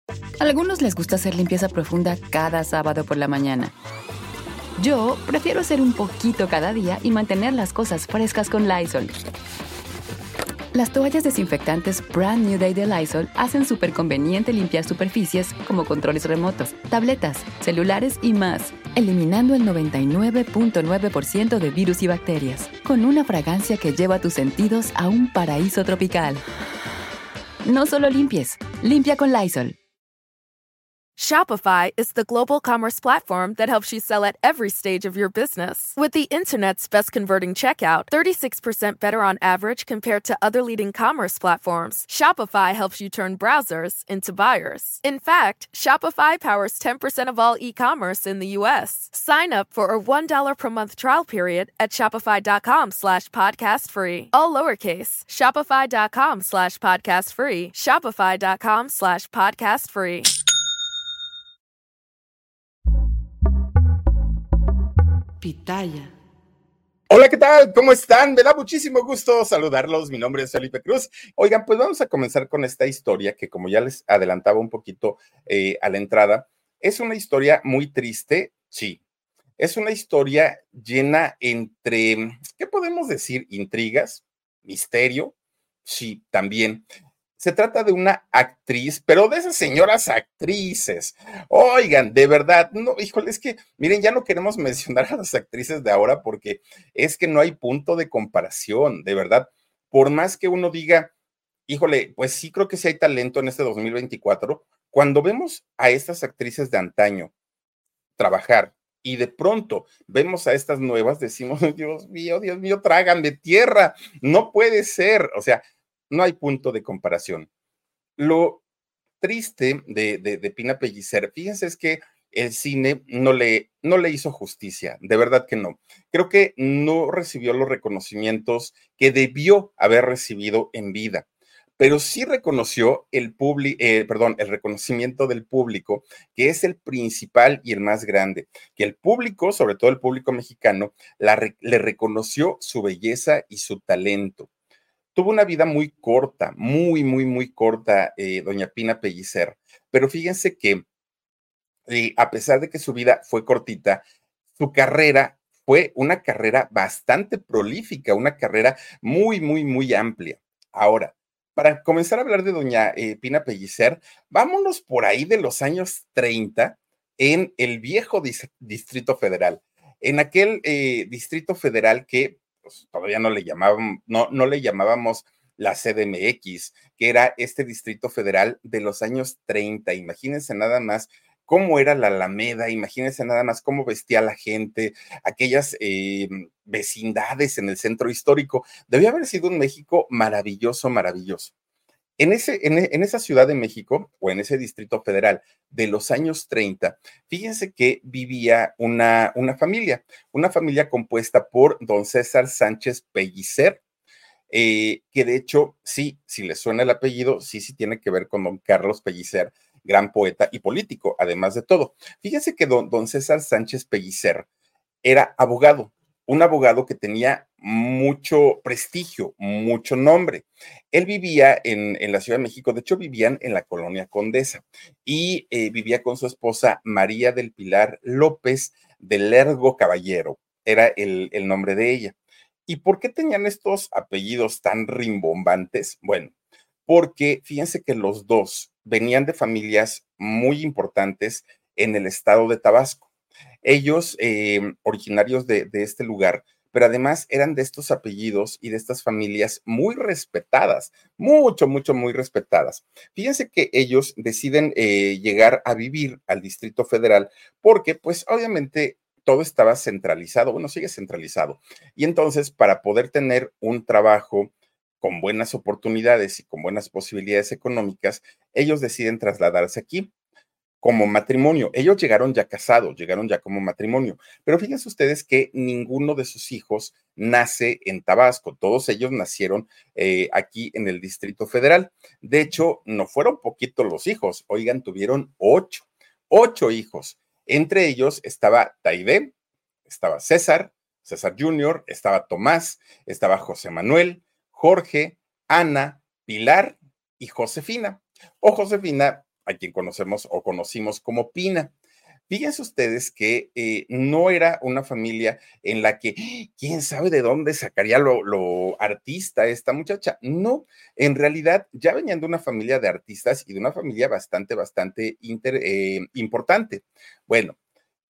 A algunos les gusta hacer limpieza profunda cada sábado por la mañana. Yo prefiero hacer un poquito cada día y mantener las cosas frescas con Lysol. Las toallas desinfectantes Brand New Day de Lysol hacen súper conveniente limpiar superficies como controles remotos, tabletas, celulares y más, eliminando el 99.9% de virus y bacterias, con una fragancia que lleva tus sentidos a un paraíso tropical. No solo limpies, limpia con Lysol. Shopify is the global commerce platform that helps you sell at every stage of your business. With the internet's best converting checkout, 36% better on average compared to other leading commerce platforms, Shopify helps you turn browsers into buyers. In fact, Shopify powers 10% of all e-commerce in the U.S. Sign up for a $1 per month trial period at shopify.com/podcast free. All lowercase, shopify.com/podcast free, shopify.com/podcast free. Pitaya. Hola, ¿qué tal? ¿Cómo están? Me da muchísimo gusto saludarlos. Mi nombre es Felipe Cruz. Oigan, pues vamos a comenzar con esta historia que, como ya les adelantaba un poquito a la entrada, es una historia muy triste, sí. Es una historia llena entre, ¿qué podemos decir? Intrigas, misterio, sí, también. Se trata de una actriz, pero de esas señoras actrices. Oigan, de verdad, no, híjole, es que, miren, ya no queremos mencionar a las actrices de ahora porque es que no hay punto de comparación, de verdad. Por más que uno diga, híjole, pues sí creo que sí hay talento en este 2024, cuando vemos a estas actrices de antaño trabajar y de pronto vemos a estas nuevas, decimos, Dios mío, tráganme tierra, no puede ser, o sea, no hay punto de comparación. Lo triste de Pina Pellicer, fíjense, es que el cine no le hizo justicia, de verdad que no. Creo que no recibió los reconocimientos que debió haber recibido en vida, pero sí reconoció el reconocimiento del público, que es el principal y el más grande, que el público, sobre todo el público mexicano, le reconoció su belleza y su talento. Tuvo una vida muy corta, muy corta, doña Pina Pellicer, pero fíjense que a pesar de que su vida fue cortita, su carrera fue una carrera bastante prolífica, una carrera muy amplia. Ahora, para comenzar a hablar de doña Pina Pellicer, vámonos por ahí de los años 30 en el viejo Distrito Federal, en aquel Distrito Federal que pues, todavía no le llamábamos la CDMX, que era este Distrito Federal de los años 30. Imagínense nada más cómo era la Alameda, imagínense nada más cómo vestía la gente, aquellas vecindades en el centro histórico. Debió haber sido un México maravilloso, maravilloso. En esa Ciudad de México o en ese Distrito Federal de los años 30, fíjense que vivía una familia compuesta por don César Sánchez Pellicer, que de hecho, sí, si le suena el apellido, sí tiene que ver con don Carlos Pellicer, gran poeta y político, además de todo. Fíjense que don César Sánchez Pellicer era abogado, un abogado que tenía mucho prestigio, mucho nombre. Él vivía en la Ciudad de México, de hecho vivían en la colonia Condesa y vivía con su esposa María del Pilar López de Lergo Caballero, era el nombre de ella. ¿Y por qué tenían estos apellidos tan rimbombantes? Bueno, porque fíjense que los dos venían de familias muy importantes en el estado de Tabasco. Ellos, originarios de este lugar, pero además eran de estos apellidos y de estas familias muy respetadas, muy respetadas. Fíjense que ellos deciden llegar a vivir al Distrito Federal porque, pues, obviamente todo estaba centralizado, bueno, sigue centralizado. Y entonces, para poder tener un trabajo con buenas oportunidades y con buenas posibilidades económicas, ellos deciden trasladarse aquí como matrimonio. Ellos llegaron ya casados, llegaron ya como matrimonio, pero fíjense ustedes que ninguno de sus hijos nace en Tabasco, todos ellos nacieron aquí en el Distrito Federal. De hecho, no fueron poquitos los hijos, oigan, tuvieron ocho hijos. Entre ellos estaba Taide, estaba César Junior, estaba Tomás, estaba José Manuel, Jorge, Ana, Pilar y Josefina, o Josefina a quien conocemos o conocimos como Pina. Fíjense ustedes que no era una familia en la que quién sabe de dónde sacaría lo artista esta muchacha. No, en realidad ya venían de una familia de artistas y de una familia bastante importante. Bueno,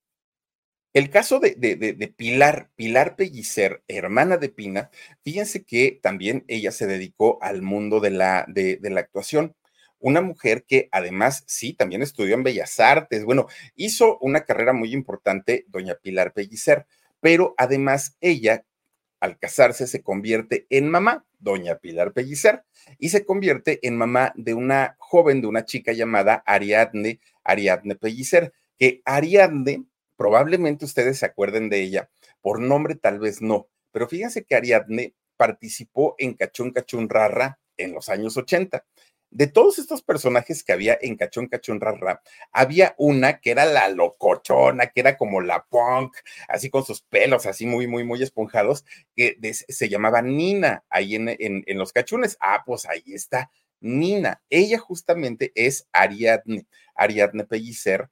el caso de Pilar Pellicer, hermana de Pina, fíjense que también ella se dedicó al mundo de la actuación. Una mujer que además, sí, también estudió en Bellas Artes. Bueno, hizo una carrera muy importante, doña Pilar Pellicer, pero además ella, al casarse, se convierte en mamá, doña Pilar Pellicer, y se convierte en mamá de una joven, de una chica llamada Ariadne Pellicer, que Ariadne, probablemente ustedes se acuerden de ella, por nombre tal vez no, pero fíjense que Ariadne participó en Cachún Cachún Rara en los años 80. De todos estos personajes que había en Cachún Cachún Rara, había una que era la locochona, que era como la punk, así con sus pelos así muy esponjados, que se llamaba Nina, ahí en Los Cachunes. Ah, pues ahí está Nina. Ella justamente es Ariadne Pellicer,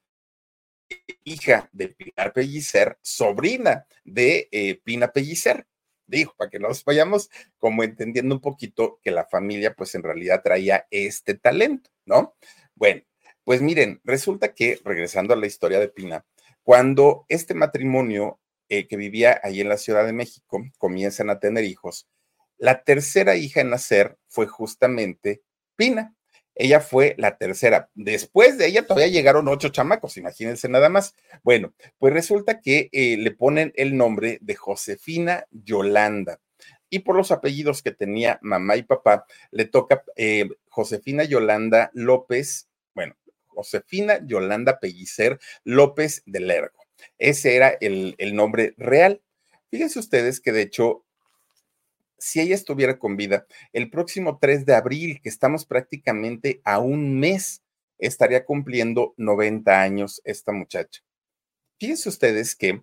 hija de Pilar Pellicer, sobrina de Pina Pellicer. Dijo, para que nos vayamos como entendiendo un poquito que la familia pues en realidad traía este talento, ¿no? Bueno, pues miren, resulta que regresando a la historia de Pina, cuando este matrimonio que vivía ahí en la Ciudad de México comienzan a tener hijos, la tercera hija en nacer fue justamente Pina. Ella fue la tercera. Después de ella todavía llegaron 8 chamacos, imagínense nada más. Bueno, pues resulta que le ponen el nombre de Josefina Yolanda. Y por los apellidos que tenía mamá y papá, le toca Josefina Yolanda López, bueno, Josefina Yolanda Pellicer López de Lergo. Ese era el nombre real. Fíjense ustedes que de hecho si ella estuviera con vida, el próximo 3 de abril, que estamos prácticamente a un mes, estaría cumpliendo 90 años esta muchacha. Fíjense ustedes que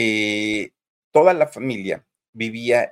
toda la familia vivía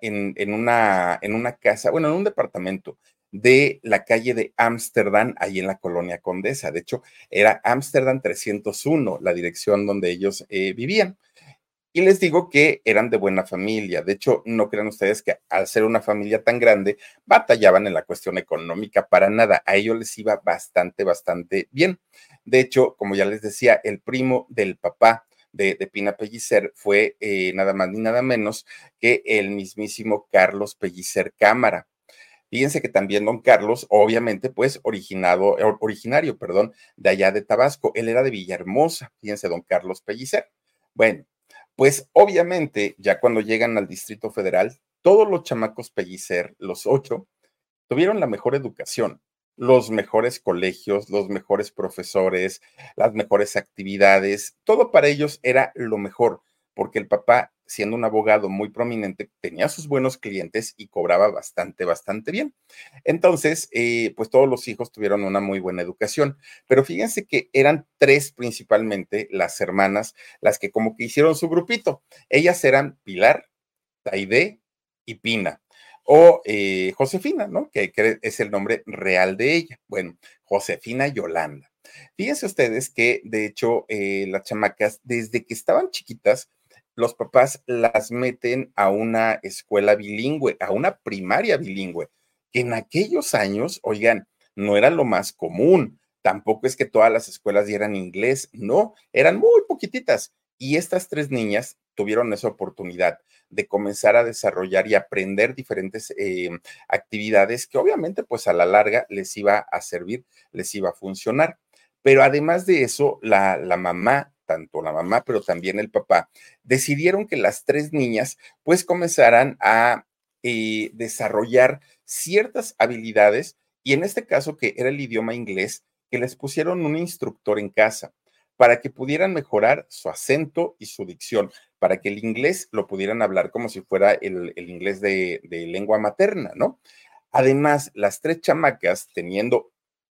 en una casa, bueno, en un departamento de la calle de Ámsterdam, ahí en la colonia Condesa. De hecho, era Ámsterdam 301, la dirección donde ellos vivían. Y les digo que eran de buena familia. De hecho, no crean ustedes que al ser una familia tan grande, batallaban en la cuestión económica para nada. A ellos les iba bastante bien. De hecho, como ya les decía, el primo del papá de Pina Pellicer fue nada más ni nada menos que el mismísimo Carlos Pellicer Cámara. Fíjense que también don Carlos, obviamente, pues originario, perdón, de allá de Tabasco. Él era de Villahermosa, fíjense, don Carlos Pellicer. Bueno, pues obviamente, ya cuando llegan al Distrito Federal, todos los chamacos Pellicer, los 8, tuvieron la mejor educación, los mejores colegios, los mejores profesores, las mejores actividades, todo para ellos era lo mejor, porque el papá, siendo un abogado muy prominente, tenía sus buenos clientes y cobraba bastante bien. Entonces, pues todos los hijos tuvieron una muy buena educación, pero fíjense que eran 3 principalmente las hermanas, las que como que hicieron su grupito. Ellas eran Pilar, Taide y Pina o Josefina, ¿no? Que es el nombre real de ella. Bueno, Josefina Yolanda. Fíjense ustedes que, de hecho, las chamacas, desde que estaban chiquitas, los papás las meten a una escuela bilingüe, a una primaria bilingüe, que en aquellos años, oigan, no era lo más común. Tampoco es que todas las escuelas dieran inglés, no, eran muy poquititas. Y estas 3 niñas tuvieron esa oportunidad de comenzar a desarrollar y aprender diferentes actividades que obviamente pues a la larga les iba a servir, les iba a funcionar. Pero además de eso, la mamá, tanto la mamá, pero también el papá, decidieron que las 3 niñas pues comenzaran a desarrollar ciertas habilidades y en este caso que era el idioma inglés, que les pusieron un instructor en casa para que pudieran mejorar su acento y su dicción, para que el inglés lo pudieran hablar como si fuera el inglés de lengua materna, ¿no? Además, las 3 chamacas, teniendo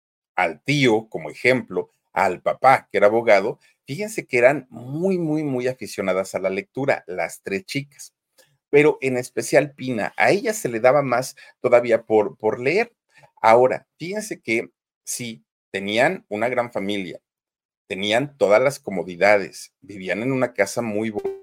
al tío como ejemplo, al papá, que era abogado, fíjense que eran muy aficionadas a la lectura, las 3 chicas, pero en especial Pina, a ella se le daba más todavía por leer. Ahora, fíjense que sí, tenían una gran familia, tenían todas las comodidades, vivían en una casa muy bonita,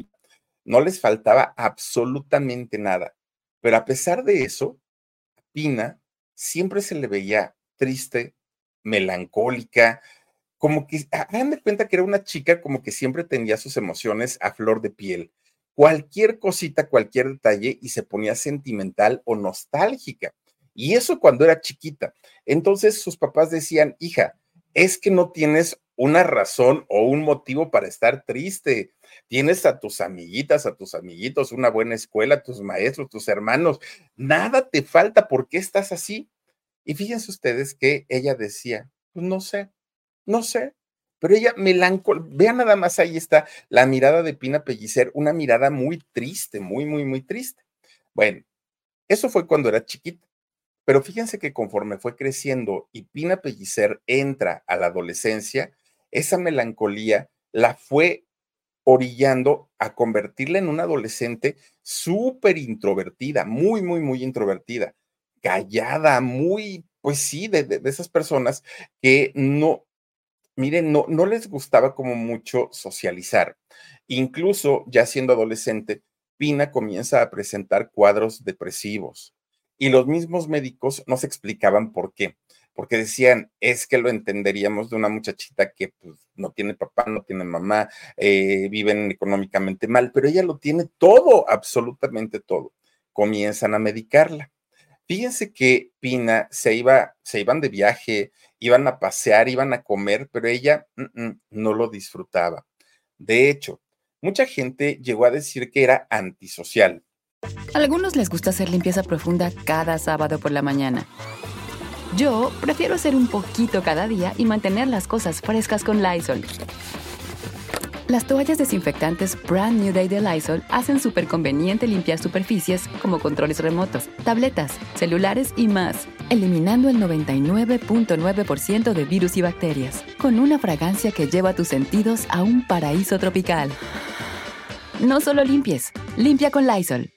no les faltaba absolutamente nada. Pero a pesar de eso, Pina siempre se le veía triste, melancólica, como que, hagan de cuenta que era una chica como que siempre tenía sus emociones a flor de piel. Cualquier cosita, cualquier detalle y se ponía sentimental o nostálgica. Y eso cuando era chiquita. Entonces sus papás decían, hija, es que no tienes una razón o un motivo para estar triste. Tienes a tus amiguitas, a tus amiguitos, una buena escuela, tus maestros, tus hermanos. Nada te falta. ¿Por qué estás así? Y fíjense ustedes que ella decía, pues no sé, no sé, pero ella melancólica, vean nada más, ahí está la mirada de Pina Pellicer, una mirada muy triste, muy, muy, muy triste. Bueno, eso fue cuando era chiquita, pero fíjense que conforme fue creciendo y Pina Pellicer entra a la adolescencia, esa melancolía la fue orillando a convertirla en una adolescente súper introvertida, muy, muy, muy introvertida, callada, muy, pues sí, de esas personas que no, miren, no les gustaba como mucho socializar. Incluso ya siendo adolescente, Pina comienza a presentar cuadros depresivos y los mismos médicos no se explicaban por qué, porque decían, es que lo entenderíamos de una muchachita que pues, no tiene papá, no tiene mamá, viven económicamente mal, pero ella lo tiene todo, absolutamente todo. Comienzan a medicarla. Fíjense que Pina se iban de viaje, iban a pasear, iban a comer, pero ella no lo disfrutaba. De hecho, mucha gente llegó a decir que era antisocial. A algunos les gusta hacer limpieza profunda cada sábado por la mañana. Yo prefiero hacer un poquito cada día y mantener las cosas frescas con Lysol. Las toallas desinfectantes Brand New Day de Lysol hacen súper conveniente limpiar superficies como controles remotos, tabletas, celulares y más, eliminando el 99.9% de virus y bacterias, con una fragancia que lleva tus sentidos a un paraíso tropical. No solo limpies, limpia con Lysol.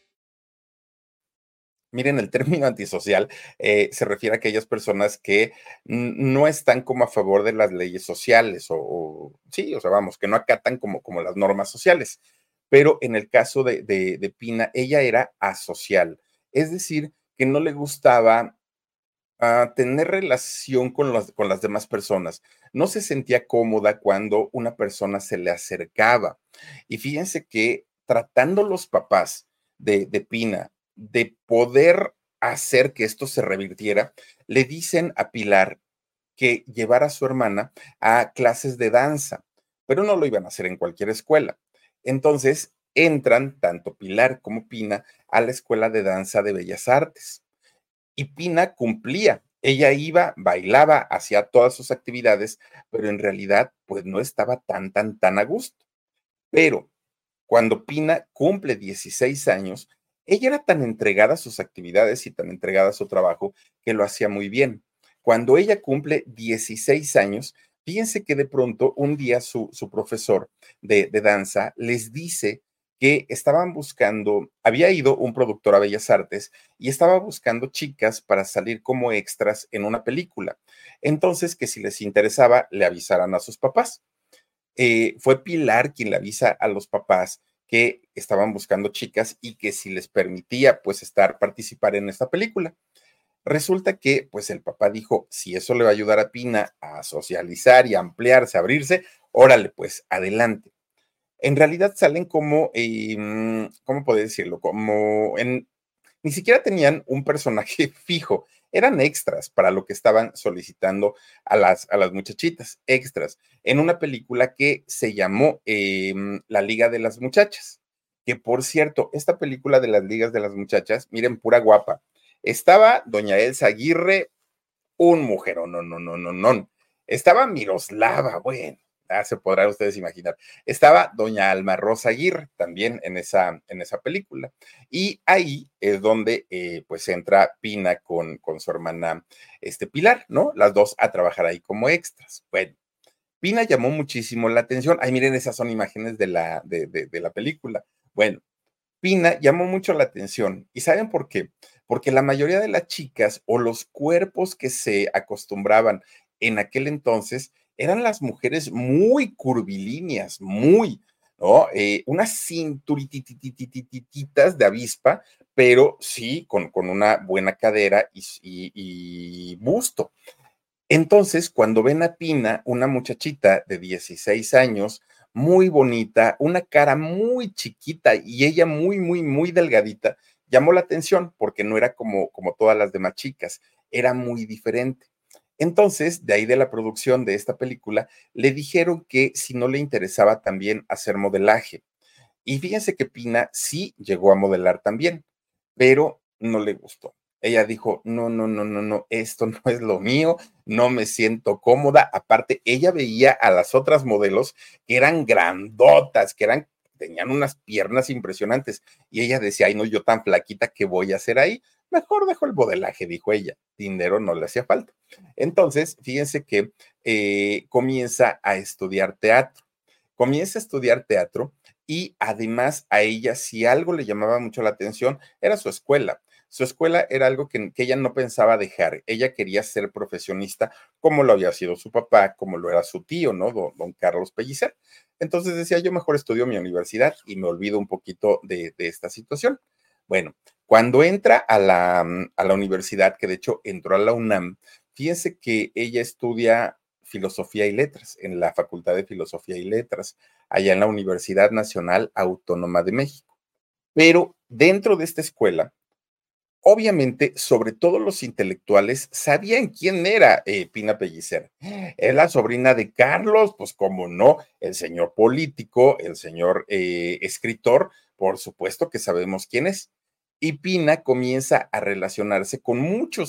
Miren, el término antisocial se refiere a aquellas personas que no están como a favor de las leyes sociales sí, o sea, vamos, que no acatan como las normas sociales. Pero en el caso de Pina, ella era asocial, es decir, que no le gustaba tener relación con las demás personas. No se sentía cómoda cuando una persona se le acercaba. Y fíjense que tratando los papás de Pina de poder hacer que esto se revirtiera, le dicen a Pilar que llevara a su hermana a clases de danza, pero no lo iban a hacer en cualquier escuela. Entonces entran tanto Pilar como Pina a la Escuela de Danza de Bellas Artes y Pina cumplía. Ella iba, bailaba, hacía todas sus actividades, pero en realidad, pues no estaba tan a gusto. Pero cuando Pina cumple 16 años, ella era tan entregada a sus actividades y tan entregada a su trabajo que lo hacía muy bien. Cuando ella cumple 16 años, fíjense que de pronto un día su profesor de danza les dice que estaban buscando, había ido un productor a Bellas Artes y estaba buscando chicas para salir como extras en una película. Entonces, que si les interesaba, le avisaran a sus papás. Fue Pilar quien le avisa a los papás que estaban buscando chicas y que si les permitía pues participar en esta película. Resulta que pues el papá dijo, si eso le va a ayudar a Pina a socializar y a ampliarse, a abrirse, órale pues, adelante. En realidad salen como, ¿cómo podría decirlo? Ni siquiera tenían un personaje fijo, eran extras para lo que estaban solicitando a las muchachitas, extras, en una película que se llamó La Liga de las Muchachas, que por cierto, esta película de las Ligas de las Muchachas, miren, pura guapa, estaba doña Elsa Aguirre, un mujerón, no. Estaba Miroslava, bueno, se podrán ustedes imaginar. Estaba doña Alma Rosa Aguirre también en esa película. Y ahí es donde pues entra Pina con su hermana Pilar, ¿no? Las dos a trabajar ahí como extras. Bueno, Pina llamó muchísimo la atención. Ay, miren, esas son imágenes de la película. Bueno, Pina llamó mucho la atención. ¿Y saben por qué? Porque la mayoría de las chicas o los cuerpos que se acostumbraban en aquel entonces eran las mujeres muy curvilíneas, muy, ¿no? Unas cinturitititititas de avispa, pero sí con una buena cadera y busto. Entonces, cuando ven a Pina, una muchachita de 16 años, muy bonita, una cara muy chiquita y ella muy, muy, muy delgadita, llamó la atención porque no era como todas las demás chicas, era muy diferente. Entonces, de ahí de la producción de esta película, le dijeron que si no le interesaba también hacer modelaje. Y fíjense que Pina sí llegó a modelar también, pero no le gustó. Ella dijo, no, no, no, no, no, esto no es lo mío, no me siento cómoda. Aparte, ella veía a las otras modelos que eran grandotas, tenían unas piernas impresionantes. Y ella decía, ay, no, yo tan flaquita, ¿qué voy a hacer ahí? Mejor dejo el modelaje, dijo ella. Dinero no le hacía falta. Entonces, fíjense que comienza a estudiar teatro. Comienza a estudiar teatro y además a ella, si algo le llamaba mucho la atención, era su escuela. Su escuela era algo que ella no pensaba dejar. Ella quería ser profesionista como lo había sido su papá, como lo era su tío, ¿no? Don Carlos Pellicer. Entonces decía, yo mejor estudio mi universidad y me olvido un poquito de esta situación. Bueno, cuando entra a la universidad, que de hecho entró a la UNAM, fíjense que ella estudia Filosofía y Letras en la Facultad de Filosofía y Letras, allá en la Universidad Nacional Autónoma de México. Pero dentro de esta escuela, obviamente, sobre todo los intelectuales sabían quién era Pina Pellicer. Es la sobrina de Carlos, pues como no, el señor político, el señor escritor, por supuesto que sabemos quién es. Y Pina comienza a relacionarse con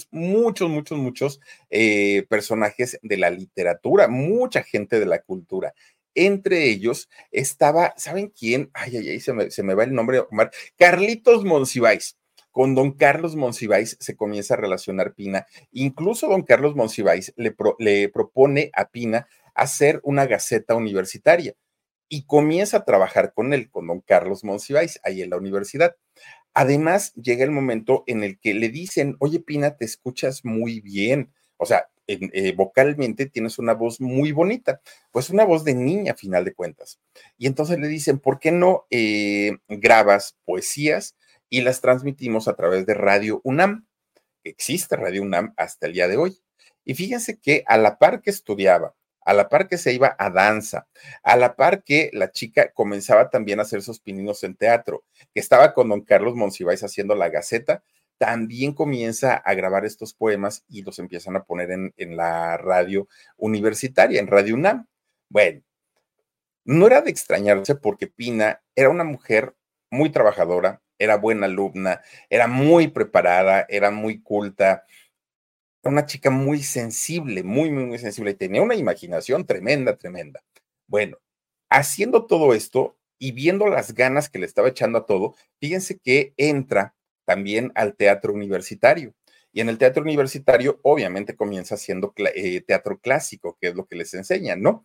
muchos personajes de la literatura, mucha gente de la cultura. Entre ellos estaba, ¿saben quién? Ay, ay, ay, se me va el nombre de Omar. Carlitos Monsiváis. Con don Carlos Monsiváis se comienza a relacionar Pina. Incluso don Carlos Monsiváis le propone a Pina hacer una gaceta universitaria y comienza a trabajar con él, con don Carlos Monsiváis, ahí en la universidad. Además, llega el momento en el que le dicen, oye, Pina, te escuchas muy bien. O sea, vocalmente tienes una voz muy bonita, pues una voz de niña a final de cuentas. Y entonces le dicen, ¿por qué no grabas poesías y las transmitimos a través de Radio UNAM? Existe Radio UNAM hasta el día de hoy. Y fíjense que a la par que estudiaba, a la par que se iba a danza, a la par que la chica comenzaba también a hacer sus pininos en teatro, que estaba con don Carlos Monsiváis haciendo la Gaceta, también comienza a grabar estos poemas y los empiezan a poner en la radio universitaria, en Radio UNAM. Bueno, no era de extrañarse porque Pina era una mujer muy trabajadora, era buena alumna, era muy preparada, era muy culta, era una chica muy sensible, muy, muy, muy sensible y tenía una imaginación tremenda, tremenda. Bueno, haciendo todo esto y viendo las ganas que le estaba echando a todo, fíjense que entra también al teatro universitario. Y en el teatro universitario, obviamente, comienza haciendo teatro clásico, que es lo que les enseñan, ¿no?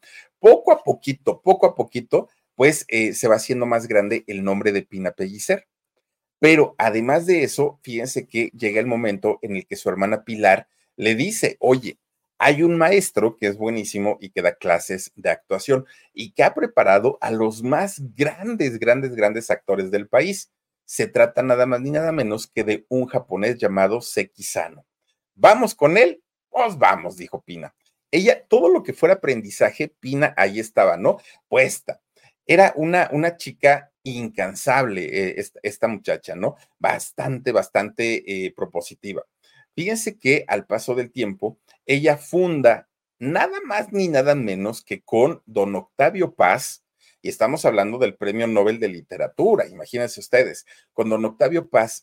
Poco a poquito, pues se va haciendo más grande el nombre de Pina Pellicer. Pero además de eso, fíjense que llega el momento en el que su hermana Pilar le dice, oye, hay un maestro que es buenísimo y que da clases de actuación y que ha preparado a los más grandes actores del país. Se trata nada más ni nada menos que de un japonés llamado Seki Sano. ¿Vamos con él? Pues vamos, dijo Pina. Ella, todo lo que fuera aprendizaje, Pina ahí estaba, ¿no? Puesta. Era una chica incansable, esta muchacha, ¿no? Bastante propositiva. Fíjense que al paso del tiempo, ella funda nada más ni nada menos que con don Octavio Paz, y estamos hablando del Premio Nobel de Literatura, imagínense ustedes, con don Octavio Paz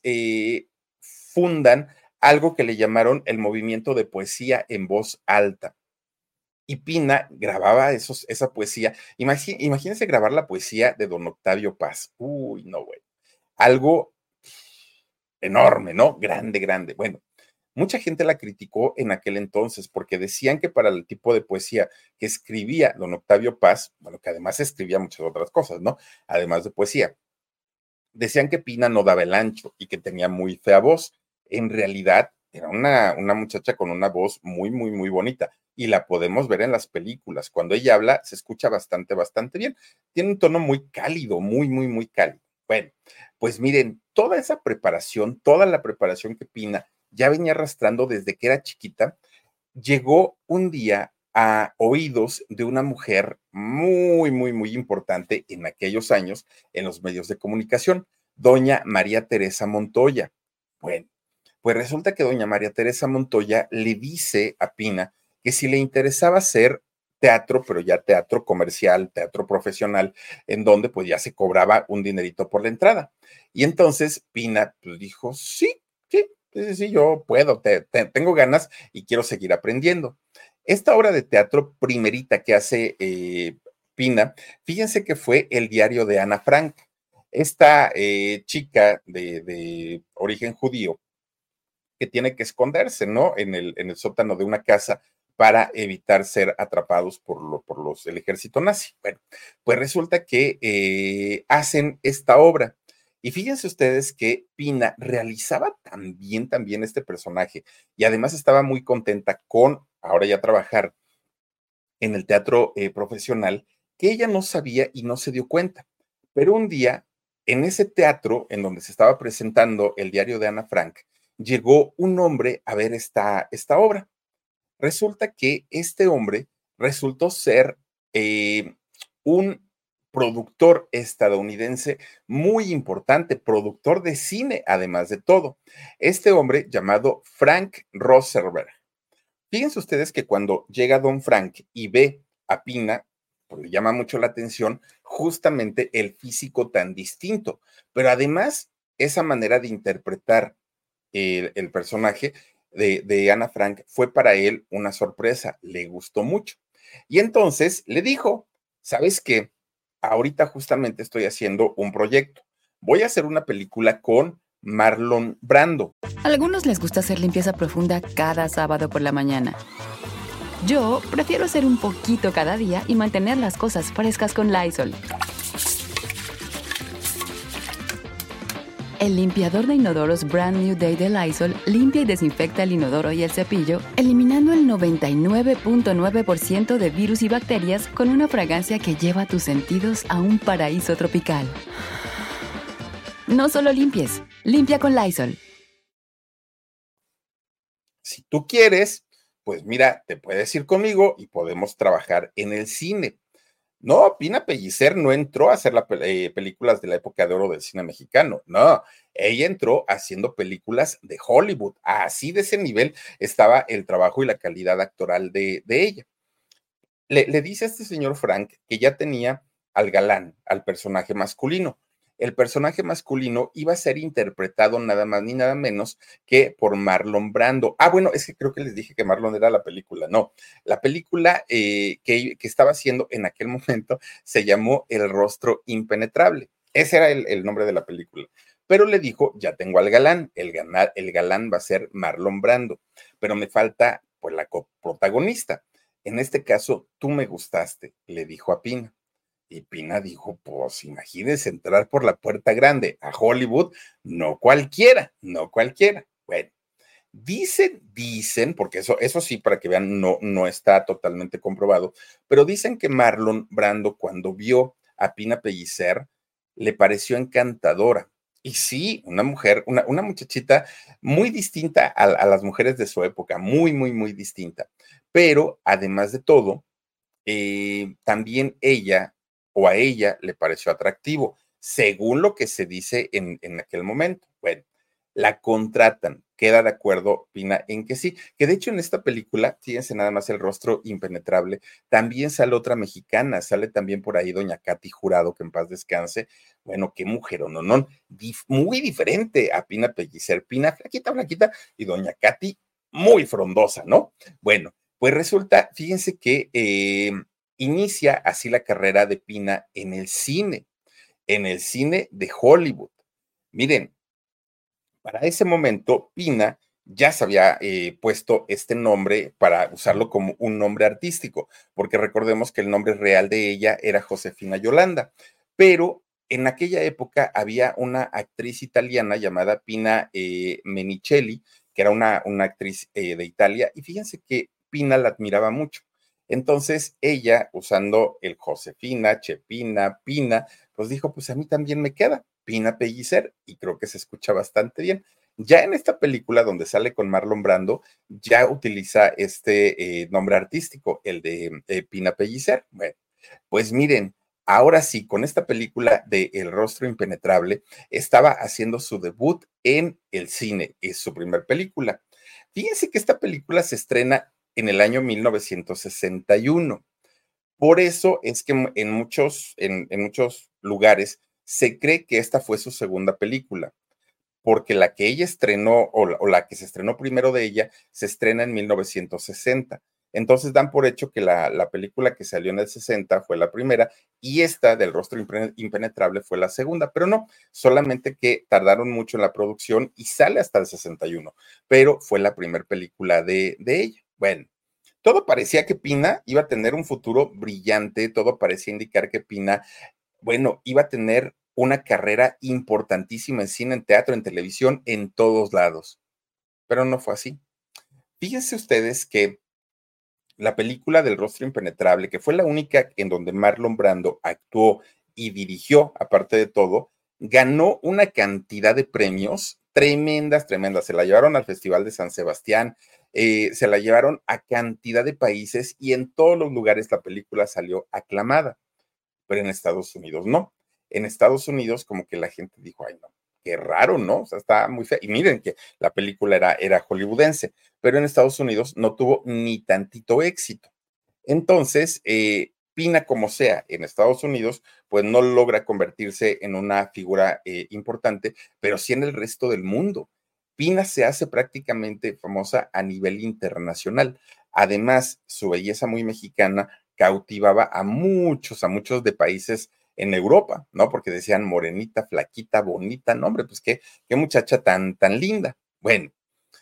fundan algo que le llamaron el movimiento de poesía en voz alta. Y Pina grababa esa poesía. Imagínense grabar la poesía de don Octavio Paz. Uy, no, güey. Algo enorme, ¿no? Grande. Bueno, mucha gente la criticó en aquel entonces porque decían que para el tipo de poesía que escribía don Octavio Paz, bueno, que además escribía muchas otras cosas, ¿no? Además de poesía, decían que Pina no daba el ancho y que tenía muy fea voz. En realidad, era una muchacha con una voz muy, muy, muy bonita y la podemos ver en las películas. Cuando ella habla, se escucha bastante, bastante bien. Tiene un tono muy cálido, muy, muy, muy cálido. Bueno, pues miren, toda esa preparación, toda la preparación que Pina ya venía arrastrando desde que era chiquita, llegó un día a oídos de una mujer muy, muy, muy importante en aquellos años en los medios de comunicación, doña María Teresa Montoya. Bueno, pues resulta que doña María Teresa Montoya le dice a Pina que si le interesaba hacer teatro, pero ya teatro comercial, teatro profesional, en donde pues ya se cobraba un dinerito por la entrada. Y entonces Pina pues dijo, sí, sí, sí, sí, yo puedo, tengo ganas y quiero seguir aprendiendo. Esta obra de teatro primerita que hace Pina, fíjense que fue El diario de Ana Frank, esta chica de origen judío que tiene que esconderse, ¿no? En el sótano de una casa para evitar ser atrapados el ejército nazi. Bueno, pues resulta que hacen esta obra. Y fíjense ustedes que Pina realizaba también este personaje y además estaba muy contenta con ahora ya trabajar en el teatro profesional, que ella no sabía y no se dio cuenta. Pero un día, en ese teatro en donde se estaba presentando el diario de Ana Frank, llegó un hombre a ver esta obra. Resulta que este hombre resultó ser eh, un productor estadounidense muy importante, productor de cine, además de todo. Este hombre llamado Frank Rosenberg. Fíjense ustedes que cuando llega Don Frank y ve a Pina, pues le llama mucho la atención justamente el físico tan distinto, pero además esa manera de interpretar el personaje de Ana Frank fue para él una sorpresa, le gustó mucho. Y entonces le dijo, ¿sabes qué? Ahorita justamente estoy haciendo un proyecto. Voy a hacer una película con Marlon Brando. A algunos les gusta hacer limpieza profunda cada sábado por la mañana. Yo prefiero hacer un poquito cada día y mantener las cosas frescas con Lysol. El limpiador de inodoros Brand New Day de Lysol limpia y desinfecta el inodoro y el cepillo, eliminando el 99.9% de virus y bacterias con una fragancia que lleva tus sentidos a un paraíso tropical. No solo limpies, limpia con Lysol. Si tú quieres, pues mira, te puedes ir conmigo y podemos trabajar en el cine. No, Pina Pellicer no entró a hacer películas de la época de oro del cine mexicano, no, ella entró haciendo películas de Hollywood, así de ese nivel estaba el trabajo y la calidad actoral de ella. Le dice a este señor Frank que ya tenía al galán, al personaje masculino. El personaje masculino iba a ser interpretado nada más ni nada menos que por Marlon Brando. Ah, bueno, es que creo que les dije que Marlon era la película. No, la película que estaba haciendo en aquel momento se llamó El rostro impenetrable. Ese era el nombre de la película. Pero le dijo, ya tengo al galán, el galán va a ser Marlon Brando, pero me falta pues la coprotagonista. En este caso, tú me gustaste, le dijo a Pina. Y Pina dijo, pues imagínese entrar por la puerta grande a Hollywood, no cualquiera, no cualquiera. Bueno, dicen, porque eso sí, para que vean, no está totalmente comprobado, pero dicen que Marlon Brando cuando vio a Pina Pellicer, le pareció encantadora. Y sí, una mujer, una muchachita muy distinta a las mujeres de su época, muy, muy, muy distinta. Pero además de todo, también ella o a ella le pareció atractivo, según lo que se dice en aquel momento. Bueno, la contratan, queda de acuerdo Pina en que sí, que de hecho en esta película, fíjense nada más el rostro impenetrable, también sale otra mexicana, sale también por ahí doña Katy Jurado, que en paz descanse. Bueno, qué mujer, no, muy diferente a Pina Pellicer, Pina flaquita, flaquita, y doña Katy muy frondosa, ¿no? Bueno, pues resulta, fíjense que inicia así la carrera de Pina en el cine de Hollywood. Miren, para ese momento, Pina ya se había puesto este nombre para usarlo como un nombre artístico, porque recordemos que el nombre real de ella era Josefina Yolanda, pero en aquella época había una actriz italiana llamada Pina Menicelli, que era una actriz de Italia, y fíjense que Pina la admiraba mucho. Entonces ella, usando el Josefina, Chepina, Pina, pues dijo, pues a mí también me queda Pina Pellicer, y creo que se escucha bastante bien. Ya en esta película donde sale con Marlon Brando, ya utiliza este nombre artístico, el de Pina Pellicer. Bueno, pues miren, ahora sí, con esta película de El rostro impenetrable, estaba haciendo su debut en el cine, es su primer película. Fíjense que esta película se estrena en el año 1961. Por eso es que en muchos lugares se cree que esta fue su segunda película, porque la que ella estrenó o la que se estrenó primero de ella se estrena en 1960. Entonces dan por hecho que la película que salió en el 60 fue la primera y esta del rostro impenetrable fue la segunda, pero no, solamente que tardaron mucho en la producción y sale hasta el 61, pero fue la primera película de ella. Bueno, todo parecía que Pina iba a tener un futuro brillante, todo parecía indicar que Pina, bueno, iba a tener una carrera importantísima en cine, en teatro, en televisión, en todos lados. Pero no fue así. Fíjense ustedes que la película del rostro impenetrable, que fue la única en donde Marlon Brando actuó y dirigió, aparte de todo, ganó una cantidad de premios tremendas, tremendas. Se la llevaron al Festival de San Sebastián, se la llevaron a cantidad de países y en todos los lugares la película salió aclamada, pero en Estados Unidos no. En Estados Unidos como que la gente dijo, ay no, qué raro, ¿no? O sea, está muy fea. Y miren que la película era hollywoodense, pero en Estados Unidos no tuvo ni tantito éxito. Entonces, Pina, como sea, en Estados Unidos, pues no logra convertirse en una figura importante, pero sí en el resto del mundo. Pina se hace prácticamente famosa a nivel internacional. Además, su belleza muy mexicana cautivaba a muchos de países en Europa, ¿no? Porque decían morenita, flaquita, bonita, no, hombre, pues qué muchacha tan linda. Bueno,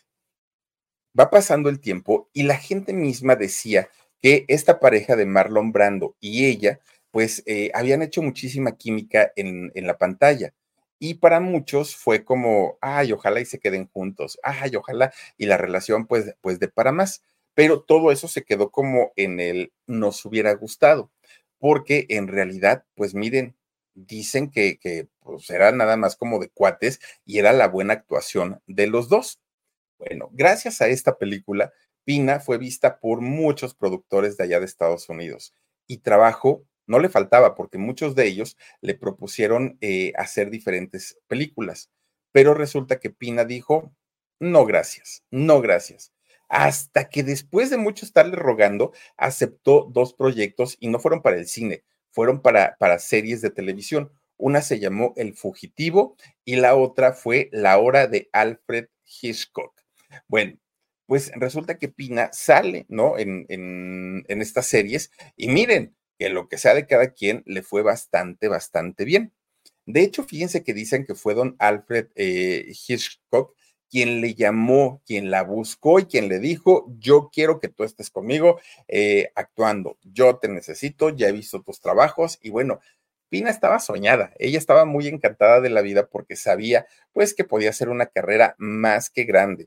va pasando el tiempo y la gente misma decía que esta pareja de Marlon Brando y ella, pues habían hecho muchísima química en la pantalla. Y para muchos fue como, ay, ojalá y se queden juntos, ay, ojalá, y la relación pues de para más. Pero todo eso se quedó como en el nos hubiera gustado, porque en realidad, pues miren, dicen que pues era nada más como de cuates y era la buena actuación de los dos. Bueno, gracias a esta película, Pina fue vista por muchos productores de allá de Estados Unidos y trabajo no le faltaba porque muchos de ellos le propusieron hacer diferentes películas, pero resulta que Pina dijo, no gracias, no gracias. Hasta que después de mucho estarle rogando, aceptó dos proyectos y no fueron para el cine, fueron para series de televisión. Una se llamó El Fugitivo y la otra fue La Hora de Alfred Hitchcock. Bueno, pues resulta que Pina sale, ¿no? En estas series y miren que lo que sea de cada quien le fue bastante, bastante bien. De hecho, fíjense que dicen que fue don Alfred Hitchcock quien le llamó, quien la buscó y quien le dijo, yo quiero que tú estés conmigo actuando, yo te necesito, ya he visto tus trabajos y bueno, Pina estaba soñada, ella estaba muy encantada de la vida porque sabía pues que podía ser una carrera más que grande.